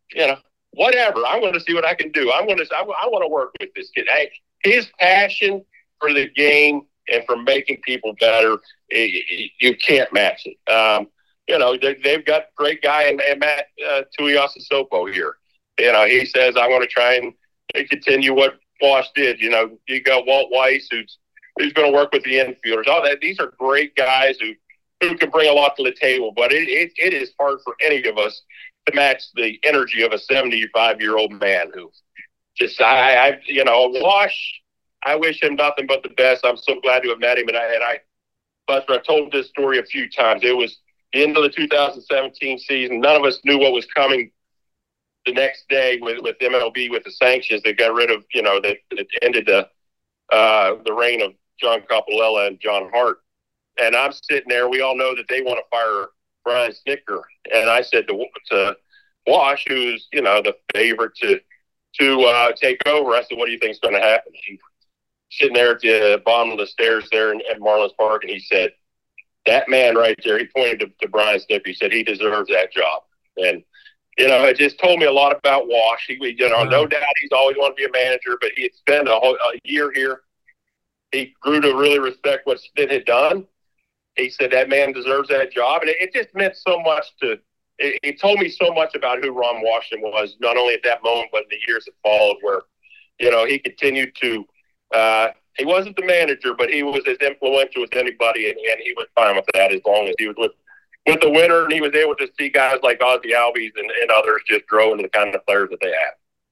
you know, whatever. I'm going to see what I can do. I'm going to, I, I want to work with this kid. Hey, his passion for the game and for making people better, it, you can't match it. Um, you know, they, they've got a great guy in, in Matt uh, Tuiasosopo here. You know, he says, I want to try and continue what Wash did. You know, you got Walt Weiss, who's who's going to work with the infielders. All that. These are great guys who, who can bring a lot to the table. But it, it, it is hard for any of us to match the energy of a seventy-five-year-old man who just, I, I, you know, Wash, I wish him nothing but the best. I'm so glad to have met him. And I, and I, Buster, I've told this story a few times. It was the end of the two thousand seventeen season. None of us knew what was coming the next day with, with M L B, with the sanctions that got rid of, you know, that, that ended the uh, the reign of John Coppolella and John Hart. And I'm sitting there. We all know that they want to fire Brian Snitker. And I said to, to Wash, who's, you know, the favorite to to uh, take over, I said, what do you think is going to happen? He, sitting there at the bottom of the stairs there in, at Marlins Park, and he said, that man right there, he pointed to, to Brian Snitker. He said, he deserves that job. And you know, it just told me a lot about Wash. He, you know, no doubt he's always wanted to be a manager, but he had spent a whole a year here. He grew to really respect what Snit had done. He said that man deserves that job, and it, it just meant so much to. It, it told me so much about who Ron Washington was, not only at that moment, but in the years that followed. Where, you know, he continued to. Uh, he wasn't the manager, but he was as influential as anybody, and, and he was fine with that as long as he was with. with the winner, and he was able to see guys like Ozzie Albies and, and others just grow into the kind of players that they have.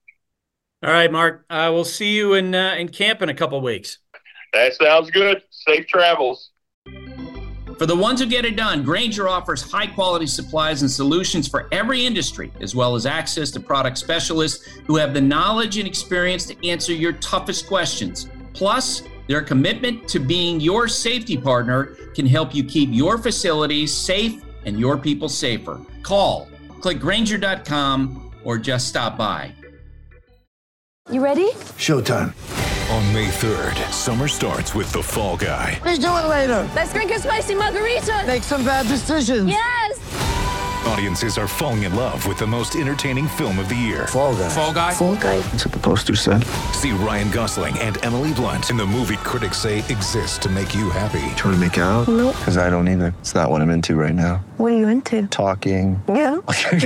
All right, Mark. Uh, we'll see you in uh, in camp in a couple of weeks. That sounds good. Safe travels. For the ones who get it done, Grainger offers high-quality supplies and solutions for every industry, as well as access to product specialists who have the knowledge and experience to answer your toughest questions. Plus, their commitment to being your safety partner can help you keep your facilities safe and your people safer. Call, click Grainger dot com, or just stop by. You ready? Showtime. On May third, summer starts with The Fall Guy. Let's do it later. Let's drink a spicy margarita. Make some bad decisions. Yes. Audiences are falling in love with the most entertaining film of the year. Fall Guy. Fall Guy? Fall Guy. That's what the poster said. See Ryan Gosling and Emily Blunt in the movie critics say exists to make you happy. Trying to make it out? Nope. Because I don't either. It's not what I'm into right now. What are you into? Talking. Yeah.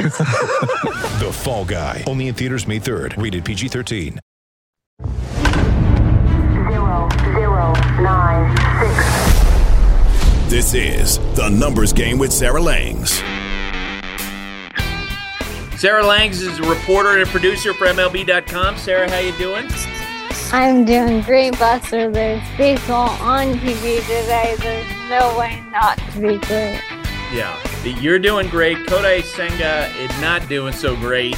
The Fall Guy. Only in theaters May third. Rated P G thirteen. Zero, zero, nine, six. This is The Numbers Game with Sarah Langs. Sarah Langs is a reporter and a producer for M L B dot com. Sarah, how you doing? I'm doing great, Buster. There's baseball on T V today. There's no way not to be great. Yeah, you're doing great. Kodai Senga is not doing so great.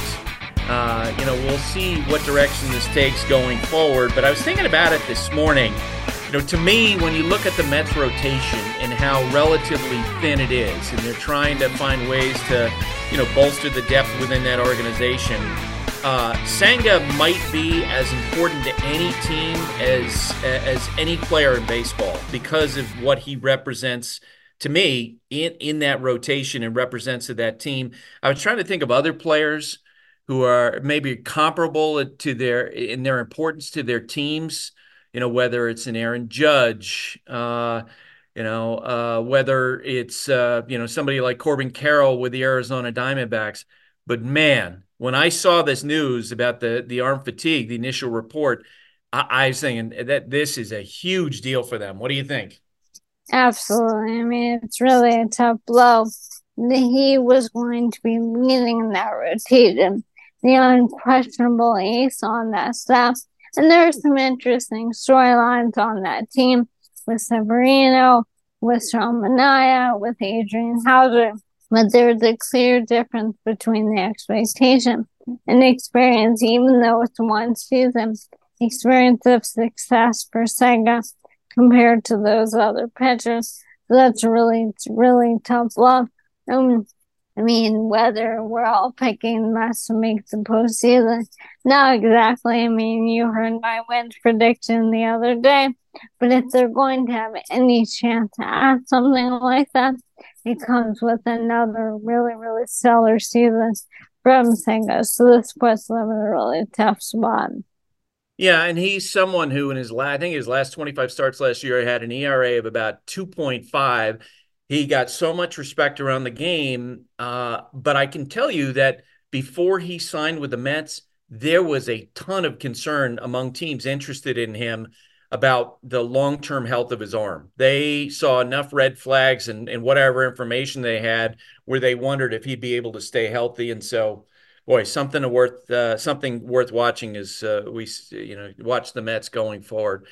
Uh, you know, we'll see what direction this takes going forward. But I was thinking about it this morning. You know, to me, when you look at the Mets rotation and how relatively thin it is, and they're trying to find ways to, you know, bolster the depth within that organization, uh, Senga might be as important to any team as as any player in baseball because of what he represents to me in, in that rotation and represents to that team. I was trying to think of other players who are maybe comparable to their in their importance to their teams. You know, whether it's an Aaron Judge, uh, you know, uh, whether it's, uh, you know, somebody like Corbin Carroll with the Arizona Diamondbacks. But, man, when I saw this news about the the arm fatigue, the initial report, I, I was thinking that this is a huge deal for them. What do you think? Absolutely. I mean, it's really a tough blow. He was going to be leading that rotation, the unquestionable ace on that staff. And there are some interesting storylines on that team with Severino, with Sean Manaea, with Adrian Houser. But there's a clear difference between the expectation and experience, even though it's one season. Experience of success for Senga compared to those other pitchers. So that's really, it's really tough love. Um, I mean, whether we're all picking Mets to make the postseason, not exactly. I mean, you heard my wins prediction the other day, but if they're going to have any chance to add something like that, it comes with another really, really stellar season from Senga. So this puts them in a really tough spot. Yeah, and he's someone who in his last, I think his last twenty-five starts last year had an E R A of about two point five. He got so much respect around the game, uh, but I can tell you that before he signed with the Mets, there was a ton of concern among teams interested in him about the long-term health of his arm. They saw enough red flags and, and whatever information they had where they wondered if he'd be able to stay healthy. And so, boy, something worth uh, something worth watching is uh, we you know watch the Mets going forward.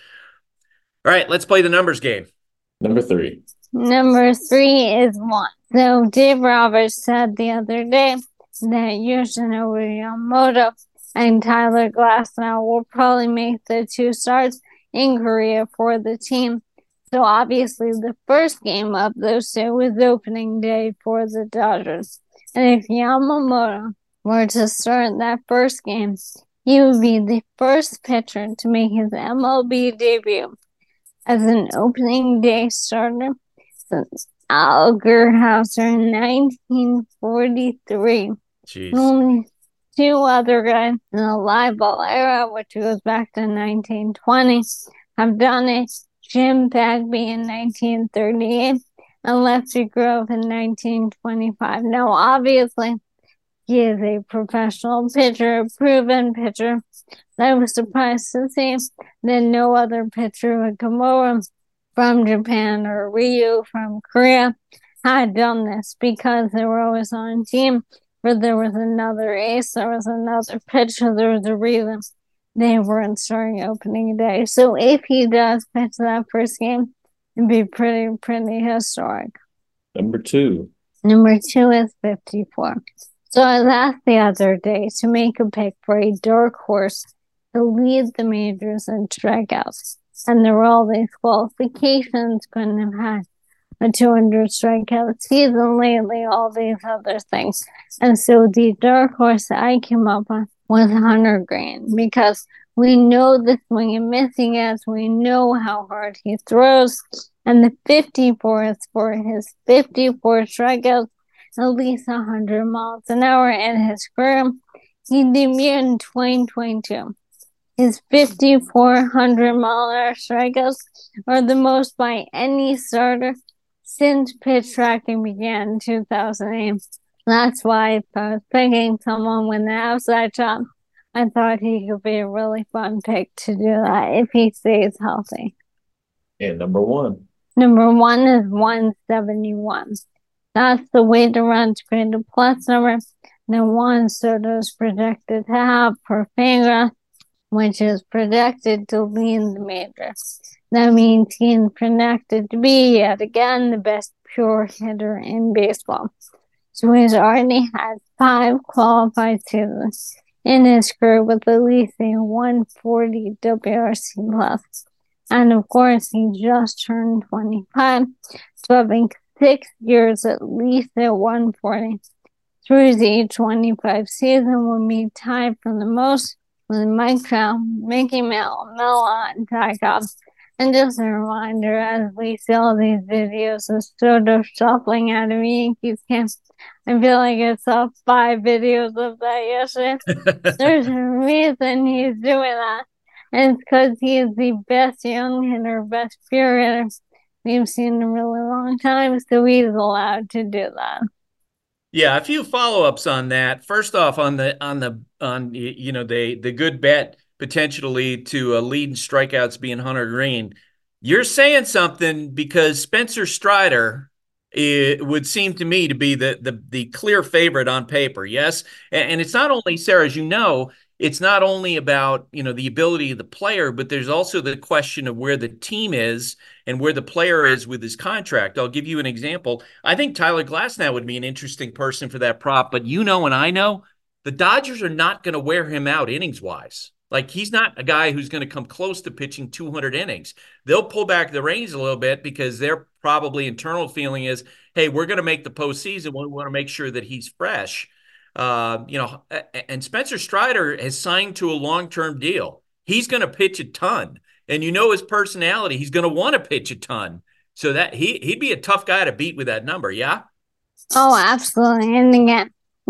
All right, let's play the numbers game. Number three. Number three is one. So Dave Roberts said the other day that Yoshinobu Yamamoto and Tyler Glasnow will probably make the two starts in Korea for the team. So obviously the first game of those two was opening day for the Dodgers. And if Yamamoto were to start that first game, he would be the first pitcher to make his M L B debut as an opening day starter since Al Gerhauser in nineteen forty-three. Jeez. Only two other guys in the live ball era, which goes back to nineteen twenty, have done it. Jim Bagby in nineteen thirty-eight and Lefty Grove in nineteen twenty-five. Now, obviously, he is a professional pitcher, a proven pitcher. I was surprised to see that no other pitcher would come over from Japan or Ryu from Korea had done this because they were always on a team where there was another ace, there was another pitcher, there was a reason they weren't starting opening day. So if he does pitch that first game, it'd be pretty, pretty historic. Number two. Number two is fifty-four. So I was asked the other day to make a pick for a dark horse to lead the majors in strikeouts. And there were all these qualifications, couldn't have had a two hundred strikeout season lately, all these other things. And so the dark horse that I came up with was Hunter Greene, because we know the swing and missing is, we know how hard he throws, and the fifty-four is for his fifty-four strikeouts, at least one hundred miles an hour in his career. He debuted in twenty twenty-two. His fifty-four hundred mile an hour strikeouts are the most by any starter since pitch tracking began in two thousand eight. That's why if I was picking someone with an outside shot, I thought he could be a really fun pick to do that if he stays healthy. And number one. Number one is one seventy-one. That's the weighted runs created plus number that Juan Soto is projected to have for Fangraphs, which is projected to lead the majors. That means he's projected to be, yet again, the best pure hitter in baseball. So he's already had five qualified seasons in his career with at least a one forty W R C plus. And of course, he just turned twenty-five, so having six years at least at one forty through the twenty-five season will be tied for the most with Mike Trout, Mickey Mantle, Mela, and Ty Cobb. And just a reminder, as we see all these videos of Soto shuffling out of Yankees camp, I feel like I saw five videos of that yesterday. There's a reason he's doing that. And it's because he is the best young hitter, best pure hitter we've seen in a really long time, so he's allowed to do that. Yeah, a few follow-ups on that. First off, on the on the on you know the the good bet potentially to uh, lead in strikeouts being Hunter Greene. You're saying something because Spencer Strider it would seem to me to be the the the clear favorite on paper. Yes, and, and it's not only, Sarah, as you know, it's not only about, you know, the ability of the player, but there's also the question of where the team is and where the player is with his contract. I'll give you an example. I think Tyler Glasnow would be an interesting person for that prop, but you know and I know the Dodgers are not going to wear him out innings-wise. Like, he's not a guy who's going to come close to pitching two hundred innings. They'll pull back the reins a little bit because their probably internal feeling is, hey, we're going to make the postseason. We want to make sure that he's fresh. Uh, you know, and Spencer Strider has signed to a long-term deal. He's going to pitch a ton, and you know his personality. He's going to want to pitch a ton, so that he he'd be a tough guy to beat with that number. Yeah. Oh, absolutely. And again,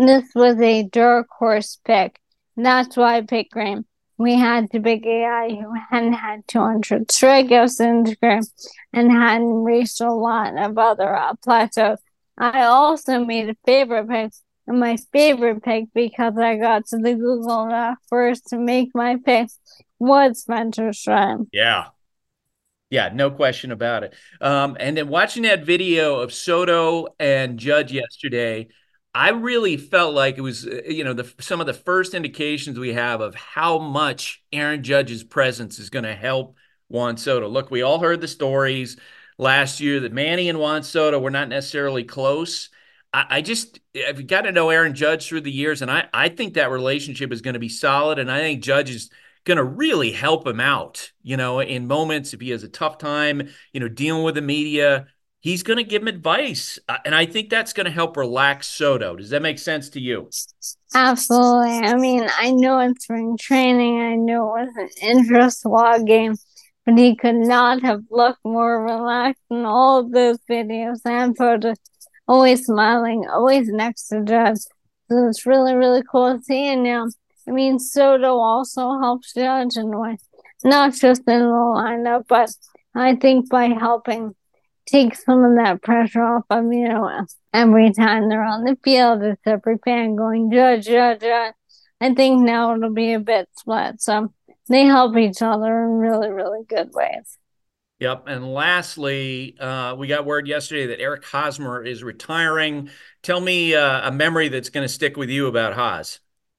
This was a dark horse pick. That's why I picked Graham. We had to pick a guy who hadn't had two hundred strikeouts in his career and hadn't reached a lot of other uh, plateaus. I also made a favorite pick, and my favorite pick, because I got to the Google Doc first to make my pick, was Spencer Strider. Yeah. Yeah, no question about it. Um, and then watching that video of Soto and Judge yesterday, I really felt like it was, you know, the some of the first indications we have of how much Aaron Judge's presence is going to help Juan Soto. Look, we all heard the stories last year that Manny and Juan Soto were not necessarily close. I, I just, I've got to know Aaron Judge through the years, and I, I think that relationship is going to be solid, and I think Judge is going to really help him out, you know, in moments if he has a tough time, you know, dealing with the media. He's going to give him advice, uh, and I think that's going to help relax Soto. Does that make sense to you? Absolutely. I mean, I know it's spring training. I know it was an intra-squad game, but he could not have looked more relaxed in all of those videos and photos. Always smiling, always next to Judge. So it's really, really cool to see. And now, I mean, Soto also helps Judge in a way, not just in the lineup, but I think by helping take some of that pressure off of, you know, every time they're on the field, it's every fan going, Judge, Judge, Judge. I think now it'll be a bit split. So they help each other in really, really good ways. Yep. And lastly, uh, we got word yesterday that Eric Hosmer is retiring. Tell me uh, a memory that's going to stick with you about Hos.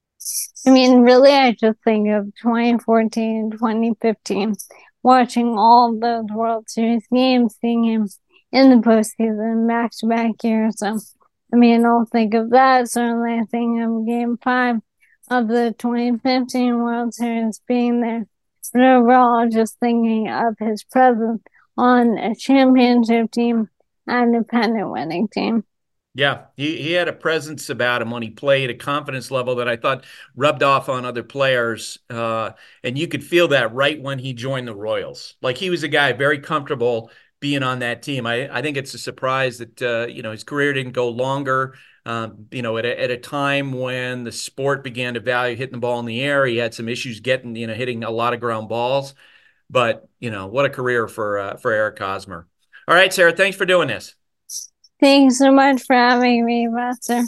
I mean, really, I just think of twenty fourteen and twenty fifteen, watching all of those World Series games, seeing him in the postseason back-to-back years. So, I mean, I'll think of that. Certainly, I think of Game five of the twenty fifteen World Series being there. But overall, just thinking of his presence on a championship team and a pennant winning team. Yeah, he, he had a presence about him when he played, a confidence level that I thought rubbed off on other players. Uh, and you could feel that right when he joined the Royals. Like, he was a guy very comfortable being on that team. I, I think it's a surprise that, uh, you know, his career didn't go longer. Um, you know, at a, at a time when the sport began to value hitting the ball in the air, he had some issues getting, you know, hitting a lot of ground balls. But, you know, what a career for uh, for Eric Hosmer. All right, Sarah, thanks for doing this. Thanks so much for having me, Buster.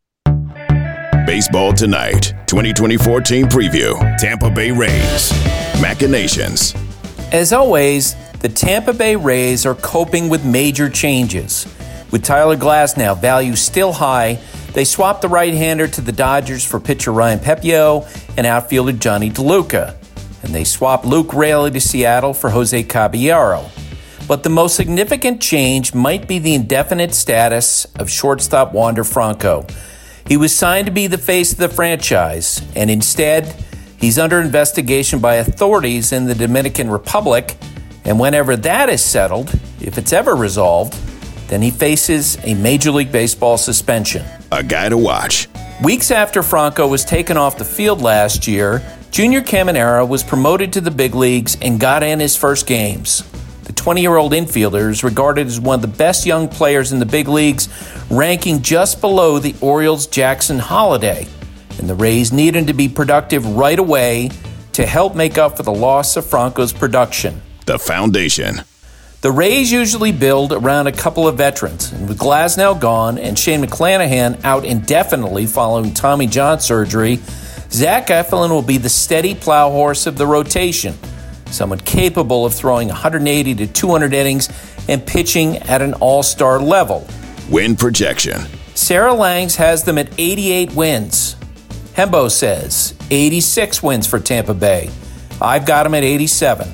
Baseball Tonight, twenty twenty-four team preview, Tampa Bay Rays, Machinations. As always, the Tampa Bay Rays are coping with major changes. With Tyler Glasnow value still high, they swapped the right-hander to the Dodgers for pitcher Ryan Pepiot and outfielder Johnny DeLuca. And they swapped Luke Raley to Seattle for Jose Caballero. But the most significant change might be the indefinite status of shortstop Wander Franco. He was signed to be the face of the franchise, and instead, he's under investigation by authorities in the Dominican Republic, and whenever that is settled, if it's ever resolved, then he faces a Major League Baseball suspension. A guy to watch. Weeks after Franco was taken off the field last year, Junior Caminero was promoted to the big leagues and got in his first games. The twenty-year-old infielder is regarded as one of the best young players in the big leagues, ranking just below the Orioles' Jackson Holliday. And the Rays need him to be productive right away to help make up for the loss of Franco's production. The foundation. The Rays usually build around a couple of veterans, and with Glasnow gone and Shane McClanahan out indefinitely following Tommy John surgery, Zach Eflin will be the steady plow horse of the rotation, someone capable of throwing one hundred eighty to two hundred innings and pitching at an all-star level. Win projection. Sarah Langs has them at eighty-eight wins. Hembo says eighty-six wins for Tampa Bay. I've got them at eighty-seven.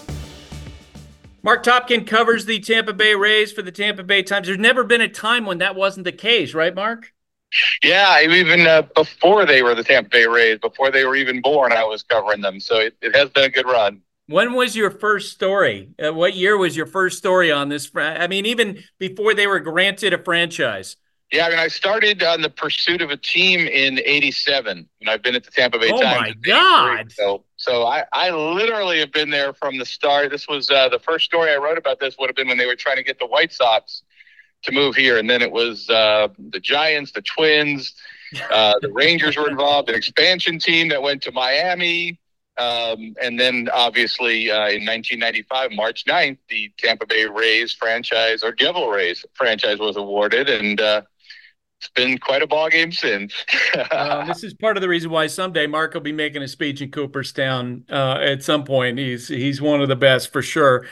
Mark Topkin covers the Tampa Bay Rays for the Tampa Bay Times. There's never been a time when that wasn't the case, right, Mark? Yeah, even uh, before they were the Tampa Bay Rays, before they were even born, I was covering them. So it, it has been a good run. When was your first story? Uh, what year was your first story on this? Fr- I mean, even before they were granted a franchise. Yeah, I mean, I started on the pursuit of a team in eighty-seven, and I've been at the Tampa Bay oh Times. Oh, my God. So, so I, I literally have been there from the start. This was uh, the first story I wrote about this would have been when they were trying to get the White Sox to move here. And then it was uh, the Giants, the Twins. Uh, the Rangers were involved, an expansion team that went to Miami. Um, and then obviously uh, in nineteen ninety-five, March ninth, the Tampa Bay Rays franchise, or Devil Rays franchise, was awarded. And uh, it's been quite a ball game since. uh, this is part of the reason why someday Mark will be making a speech in Cooperstown uh, at some point. He's he's one of the best for sure.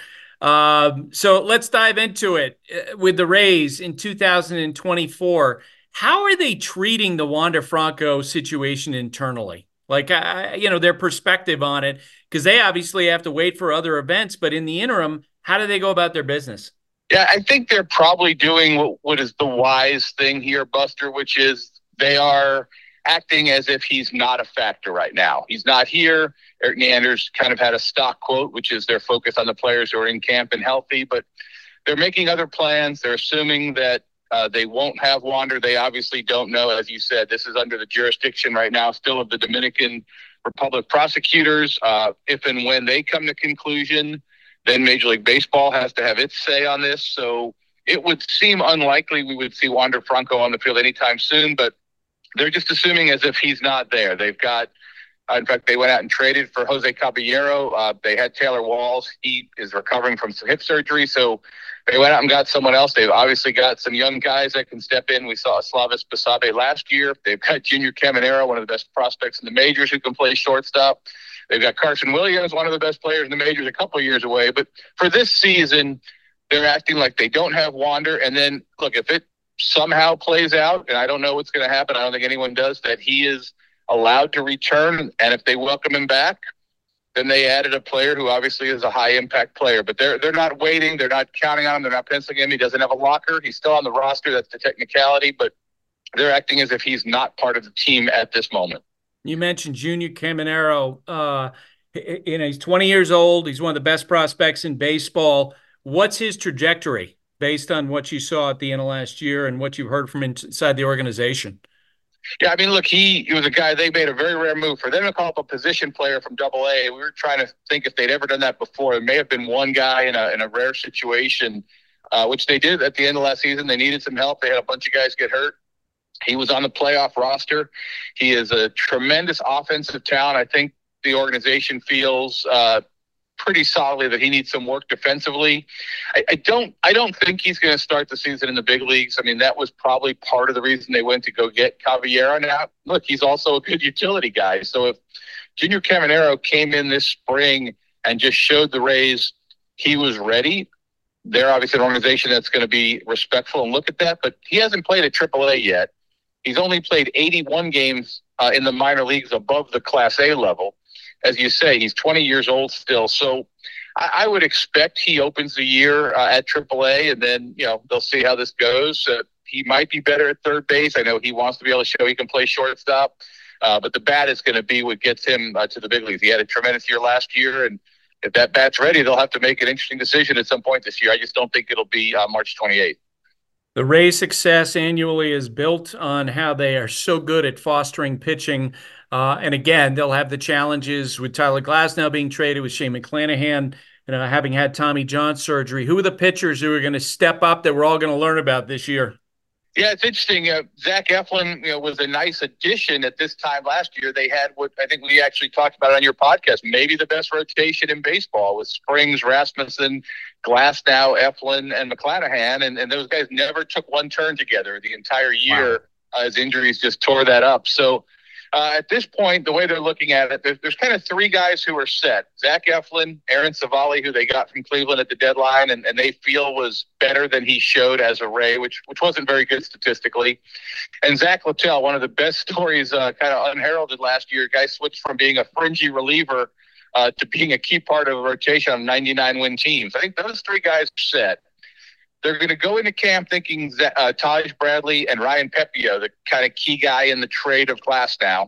Um, so let's dive into it with the Rays in two thousand twenty-four. How are they treating the Wander Franco situation internally? Like, I, you know, their perspective on it, because they obviously have to wait for other events. But in the interim, how do they go about their business? Yeah, I think they're probably doing what, what is the wise thing here, Buster, which is they are acting as if he's not a factor right now. He's not here. Eric Neanders kind of had a stock quote, which is their focus on the players who are in camp and healthy, but they're making other plans. They're assuming that uh, they won't have Wander. They obviously don't know. As you said, this is under the jurisdiction right now still of the Dominican Republic prosecutors. Uh, if and when they come to conclusion, then Major League Baseball has to have its say on this. So it would seem unlikely we would see Wander Franco on the field anytime soon, but they're just assuming as if he's not there. They've got, uh, in fact, they went out and traded for Jose Caballero. Uh, they had Taylor Walls. He is recovering from some hip surgery. So they went out and got someone else. They've obviously got some young guys that can step in. We saw Slavis Basabe last year. They've got Junior Caminero, one of the best prospects in the majors, who can play shortstop. They've got Carson Williams, one of the best players in the majors, a couple of years away. But for this season, they're acting like they don't have Wander. And then, look, if it somehow plays out, and I don't know what's going to happen, I don't think anyone does, that he is allowed to return, and if they welcome him back, then they added a player who obviously is a high-impact player. But they're they're not waiting. They're not counting on him. They're not penciling him. He doesn't have a locker. He's still on the roster. That's the technicality. But they're acting as if he's not part of the team at this moment. You mentioned Junior Caminero. Uh, you know, he's twenty years old. He's one of the best prospects in baseball. What's his trajectory based on what you saw at the end of last year and what you've heard from inside the organization? Yeah, I mean, look, he, he was a guy, they made a very rare move. For them to call up a position player from Double A, we were trying to think if they'd ever done that before. There may have been one guy in a in a rare situation, uh, which they did at the end of last season. They needed some help. They had a bunch of guys get hurt. He was on the playoff roster. He is a tremendous offensive talent. I think the organization feels uh, pretty solidly that he needs some work defensively. I, I don't I don't think he's going to start the season in the big leagues. I mean, that was probably part of the reason they went to go get Caballero. Now, look, he's also a good utility guy. So if Junior Caminero came in this spring and just showed the Rays he was ready, they're obviously an organization that's going to be respectful and look at that. But he hasn't played at triple A yet. He's only played eighty-one games uh, in the minor leagues above the Class A level. As you say, he's twenty years old still. So I, I would expect he opens the year uh, at triple A, and then, you know, they'll see how this goes. Uh, he might be better at third base. I know he wants to be able to show he can play shortstop, uh, but the bat is going to be what gets him uh, to the big leagues. He had a tremendous year last year, and if that bat's ready, they'll have to make an interesting decision at some point this year. I just don't think it'll be uh, March twenty-eighth. The Rays' success annually is built on how they are so good at fostering pitching. Uh, and again, they'll have the challenges with Tyler Glasnow being traded, with Shane McClanahan, you know, having had Tommy John surgery. Who are the pitchers who are going to step up that we're all going to learn about this year? Yeah, it's interesting. Uh, Zach Eflin, you know, was a nice addition at this time last year. They had what I think we actually talked about on your podcast, maybe the best rotation in baseball, with Springs, Rasmussen, Glasnow, Eflin, and McClanahan. And, and those guys never took one turn together the entire year. Wow. Uh, his injuries just tore that up. So uh, at this point, the way they're looking at it, there's, there's kind of three guys who are set. Zach Eflin, Aaron Savali, who they got from Cleveland at the deadline, and, and they feel was better than he showed as a Ray, which which wasn't very good statistically. And Zach Littell, one of the best stories uh, kind of unheralded last year. Guy switched from being a fringy reliever uh, to being a key part of a rotation on ninety-nine win teams. I think those three guys are set. They're going to go into camp thinking uh, Taj Bradley and Ryan Pepio, the kind of key guy in the trade of Glasnow,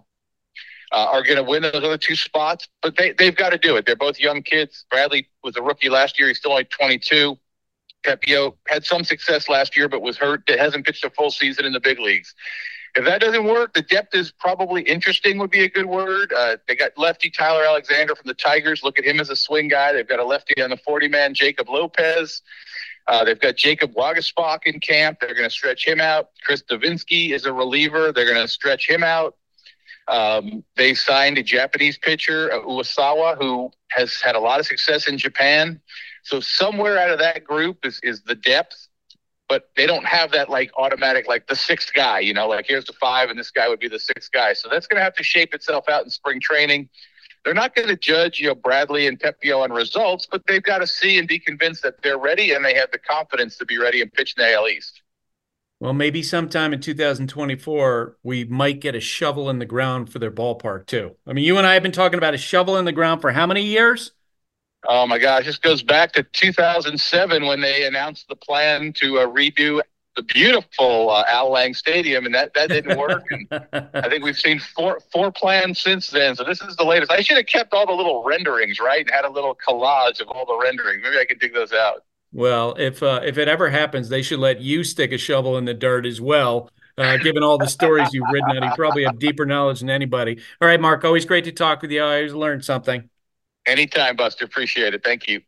uh, are going to win those other two spots. But they, they've got to do it. They're both young kids. Bradley was a rookie last year. He's still only twenty-two. Pepio had some success last year but was hurt. It hasn't pitched a full season in the big leagues. If that doesn't work, the depth is probably interesting would be a good word. Uh, they got lefty Tyler Alexander from the Tigers. Look at him as a swing guy. They've got a lefty on the forty-man, Jacob Lopez. Uh, they've got Jacob Waguespack in camp. They're going to stretch him out. Chris Davinsky is a reliever. They're going to stretch him out. Um, they signed a Japanese pitcher, uh, Uwasawa, who has had a lot of success in Japan. So somewhere out of that group is, is the depth, but they don't have that like automatic, like the sixth guy, you know, like here's the five and this guy would be the sixth guy. So that's going to have to shape itself out in spring training. They're not going to judge, you know, Bradley and Pepio on results, but they've got to see and be convinced that they're ready and they have the confidence to be ready and pitch in the A L East. Well, maybe sometime in two thousand twenty-four, we might get a shovel in the ground for their ballpark, too. I mean, you and I have been talking about a shovel in the ground for how many years? Oh, my gosh. This goes back to two thousand seven when they announced the plan to uh, redo the beautiful uh, Al Lang Stadium, and that, that didn't work. And I think we've seen four four plans since then. So this is the latest. I should have kept all the little renderings, right, and had a little collage of all the renderings. Maybe I could dig those out. Well, if uh, if it ever happens, they should let you stick a shovel in the dirt as well, uh, given all the stories you've written out. You probably have deeper knowledge than anybody. All right, Mark, always great to talk with you. I always learned something. Anytime, Buster. Appreciate it. Thank you.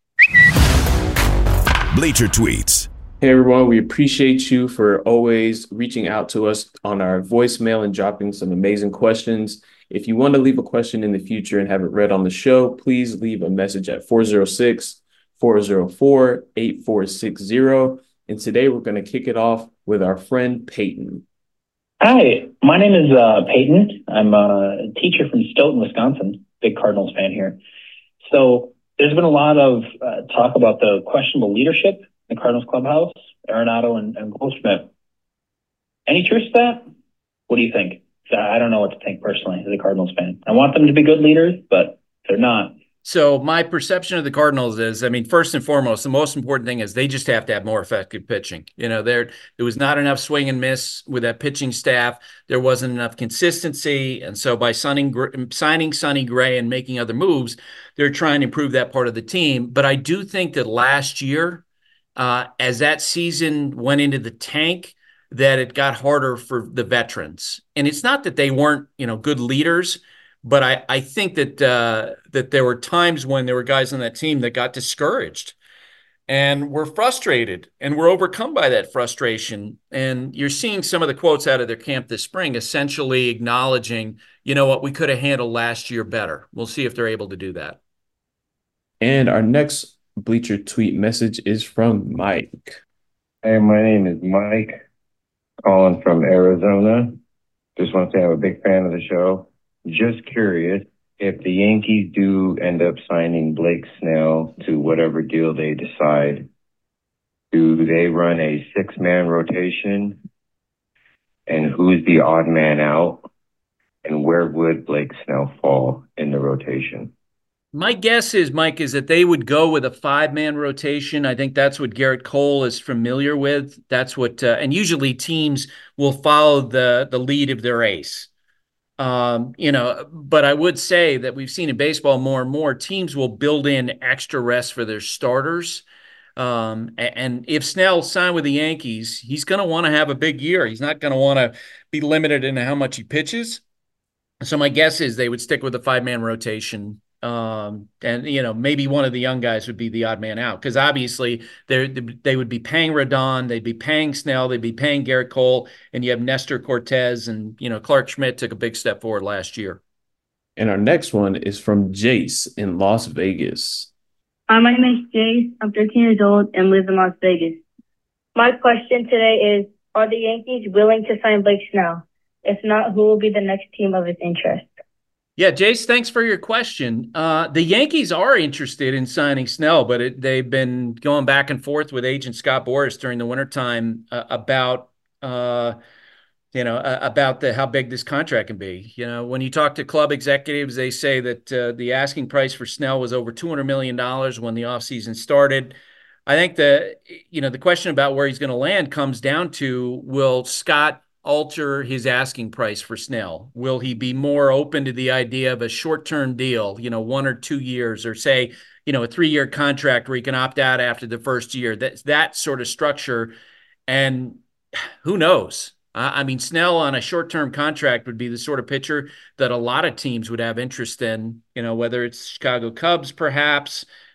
Bleacher Tweets. Hey, everyone. We appreciate you for always reaching out to us on our voicemail and dropping some amazing questions. If you want to leave a question in the future and have it read on the show, please leave a message at four oh six, four oh four, eight four six zero. And today we're going to kick it off with our friend Peyton. Hi, my name is uh, Peyton. I'm a teacher from Stoughton, Wisconsin. Big Cardinals fan here. So there's been a lot of uh, talk about the questionable leadership in the Cardinals clubhouse, Arenado and, and Goldschmidt. Any truth to that? What do you think? I don't know what to think personally as a Cardinals fan. I want them to be good leaders, but they're not. So my perception of the Cardinals is, I mean, first and foremost, the most important thing is they just have to have more effective pitching. You know, there there was not enough swing and miss with that pitching staff. There wasn't enough consistency. And so by signing, signing Sonny Gray and making other moves, they're trying to improve that part of the team. But I do think that last year, uh, as that season went into the tank, that it got harder for the veterans. And it's not that they weren't, you know, good leaders, but I, I think that uh, that there were times when there were guys on that team that got discouraged and were frustrated and were overcome by that frustration. And you're seeing some of the quotes out of their camp this spring, essentially acknowledging, you know what, we could have handled last year better. We'll see if they're able to do that. And our next Bleacher Tweet message is from Mike. Hey, my name is Mike, calling from Arizona. Just want to say I'm a big fan of the show. Just curious, if the Yankees do end up signing Blake Snell to whatever deal they decide, do they run a six-man rotation? And who's the odd man out? And where would Blake Snell fall in the rotation? My guess is, Mike, is that they would go with a five-man rotation. I think that's what Garrett Cole is familiar with. That's what, uh, and usually teams will follow the the lead of their ace. Um, you know, but I would say that we've seen in baseball more and more teams will build in extra rest for their starters. Um, and if Snell signed with the Yankees, he's going to want to have a big year. He's not going to want to be limited in how much he pitches. So my guess is they would stick with the five-man rotation. Um, and, you know, maybe one of the young guys would be the odd man out because obviously they they would be paying Rodon, they'd be paying Snell, they'd be paying Garrett Cole, and you have Nestor Cortez and, you know, Clark Schmidt took a big step forward last year. And our next one is from Jace in Las Vegas. Hi, my name is Jace. I'm thirteen years old and live in Las Vegas. My question today is, are the Yankees willing to sign Blake Snell? If not, who will be the next team of his interest? Yeah, Jace, thanks for your question. Uh, the Yankees are interested in signing Snell, but it, they've been going back and forth with agent Scott Boras during the wintertime uh, about, uh, you know, uh, about the how big this contract can be. You know, when you talk to club executives, they say that uh, the asking price for Snell was over two hundred million dollars when the offseason started. I think the, you know, the question about where he's going to land comes down to, will Scott alter his asking price for Snell? Will he be more open to the idea of a short-term deal, you know, one or two years, or say, you know, a three-year contract where he can opt out after the first year? That's that sort of structure. And who knows? I mean, Snell on a short-term contract would be the sort of pitcher that a lot of teams would have interest in, you know, whether it's Chicago Cubs, perhaps,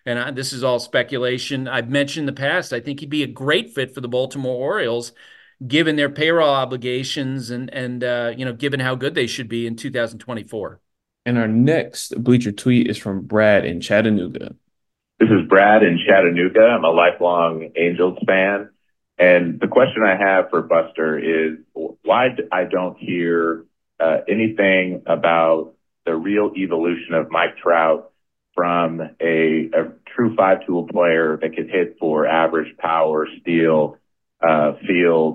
and I, this is all speculation, I've mentioned in the past, I think he'd be a great fit for the Baltimore Orioles, given their payroll obligations and, and uh, you know, given how good they should be in two thousand twenty-four. And our next Bleacher tweet is from Brad in Chattanooga. This is Brad in Chattanooga. I'm a lifelong Angels fan. And the question I have for Buster is why I don't hear uh, anything about the real evolution of Mike Trout from a, a true five-tool player that could hit for average power, steal, uh, field,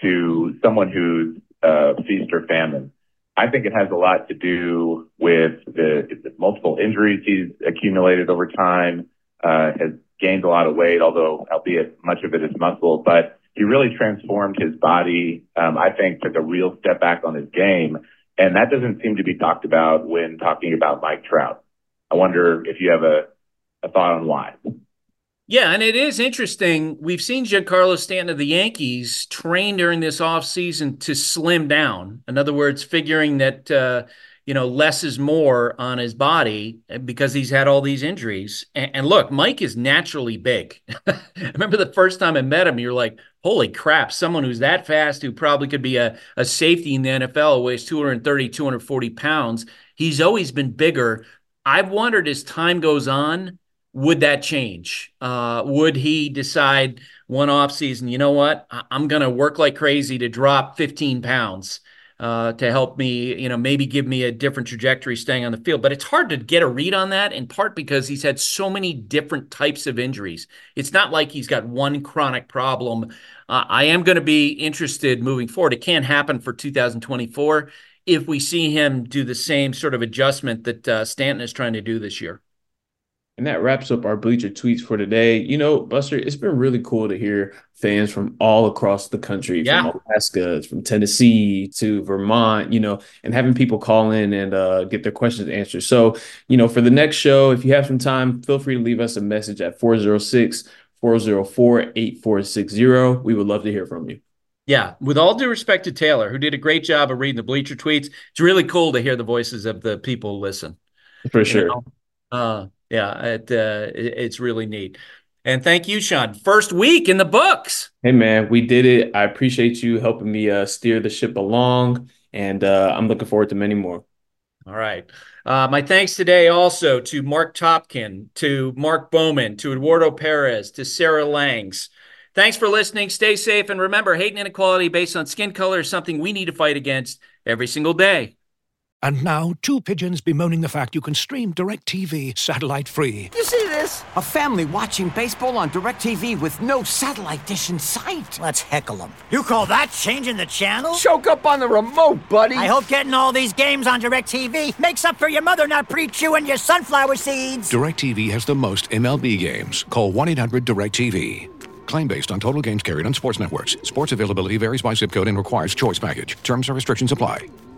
to someone who's uh, feast or famine. I think it has a lot to do with the, the multiple injuries he's accumulated over time, uh, has gained a lot of weight, although albeit much of it is muscle, but he really transformed his body. Um, I think took a real step back on his game. And that doesn't seem to be talked about when talking about Mike Trout. I wonder if you have a, a thought on why. Yeah, and it is interesting. We've seen Giancarlo Stanton of the Yankees train during this offseason to slim down. In other words, figuring that, uh, you know, less is more on his body because he's had all these injuries. And, and look, Mike is naturally big. I remember the first time I met him, you're like, holy crap, someone who's that fast, who probably could be a, a safety in the N F L, weighs two thirty, two forty pounds. He's always been bigger. I've wondered as time goes on, would that change? Uh, would he decide one offseason, you know what, I'm going to work like crazy to drop fifteen pounds uh, to help me, you know, maybe give me a different trajectory staying on the field? But it's hard to get a read on that, in part because he's had so many different types of injuries. It's not like he's got one chronic problem. Uh, I am going to be interested moving forward. It can't happen for two thousand twenty-four if we see him do the same sort of adjustment that uh, Stanton is trying to do this year. And that wraps up our Bleacher tweets for today. You know, Buster, it's been really cool to hear fans from all across the country, yeah. from Alaska, from Tennessee to Vermont, you know, and having people call in and uh, get their questions answered. So, you know, for the next show, if you have some time, feel free to leave us a message at four oh six, four oh four, eight four six zero. We would love to hear from you. Yeah, with all due respect to Taylor, who did a great job of reading the Bleacher tweets, it's really cool to hear the voices of the people who listen. For sure. You know? uh, yeah, it, uh, it, it's really neat. And thank you, Sean. First week in the books. Hey, man, we did it. I appreciate you helping me uh, steer the ship along, and uh, I'm looking forward to many more. All right. Uh, my thanks today also to Mark Topkin, to Mark Bowman, to Eduardo Perez, to Sarah Langs. Thanks for listening. Stay safe. And remember, hate and inequality based on skin color is something we need to fight against every single day. And now, two pigeons bemoaning the fact you can stream DirecTV satellite-free. You see this? A family watching baseball on DirecTV with no satellite dish in sight. Let's heckle them. You call that changing the channel? Choke up on the remote, buddy. I hope getting all these games on DirecTV makes up for your mother not pre-chewing your sunflower seeds. DirecTV has the most M L B games. Call one eight hundred direct T V. Claim based on total games carried on sports networks. Sports availability varies by zip code and requires choice package. Terms and restrictions apply.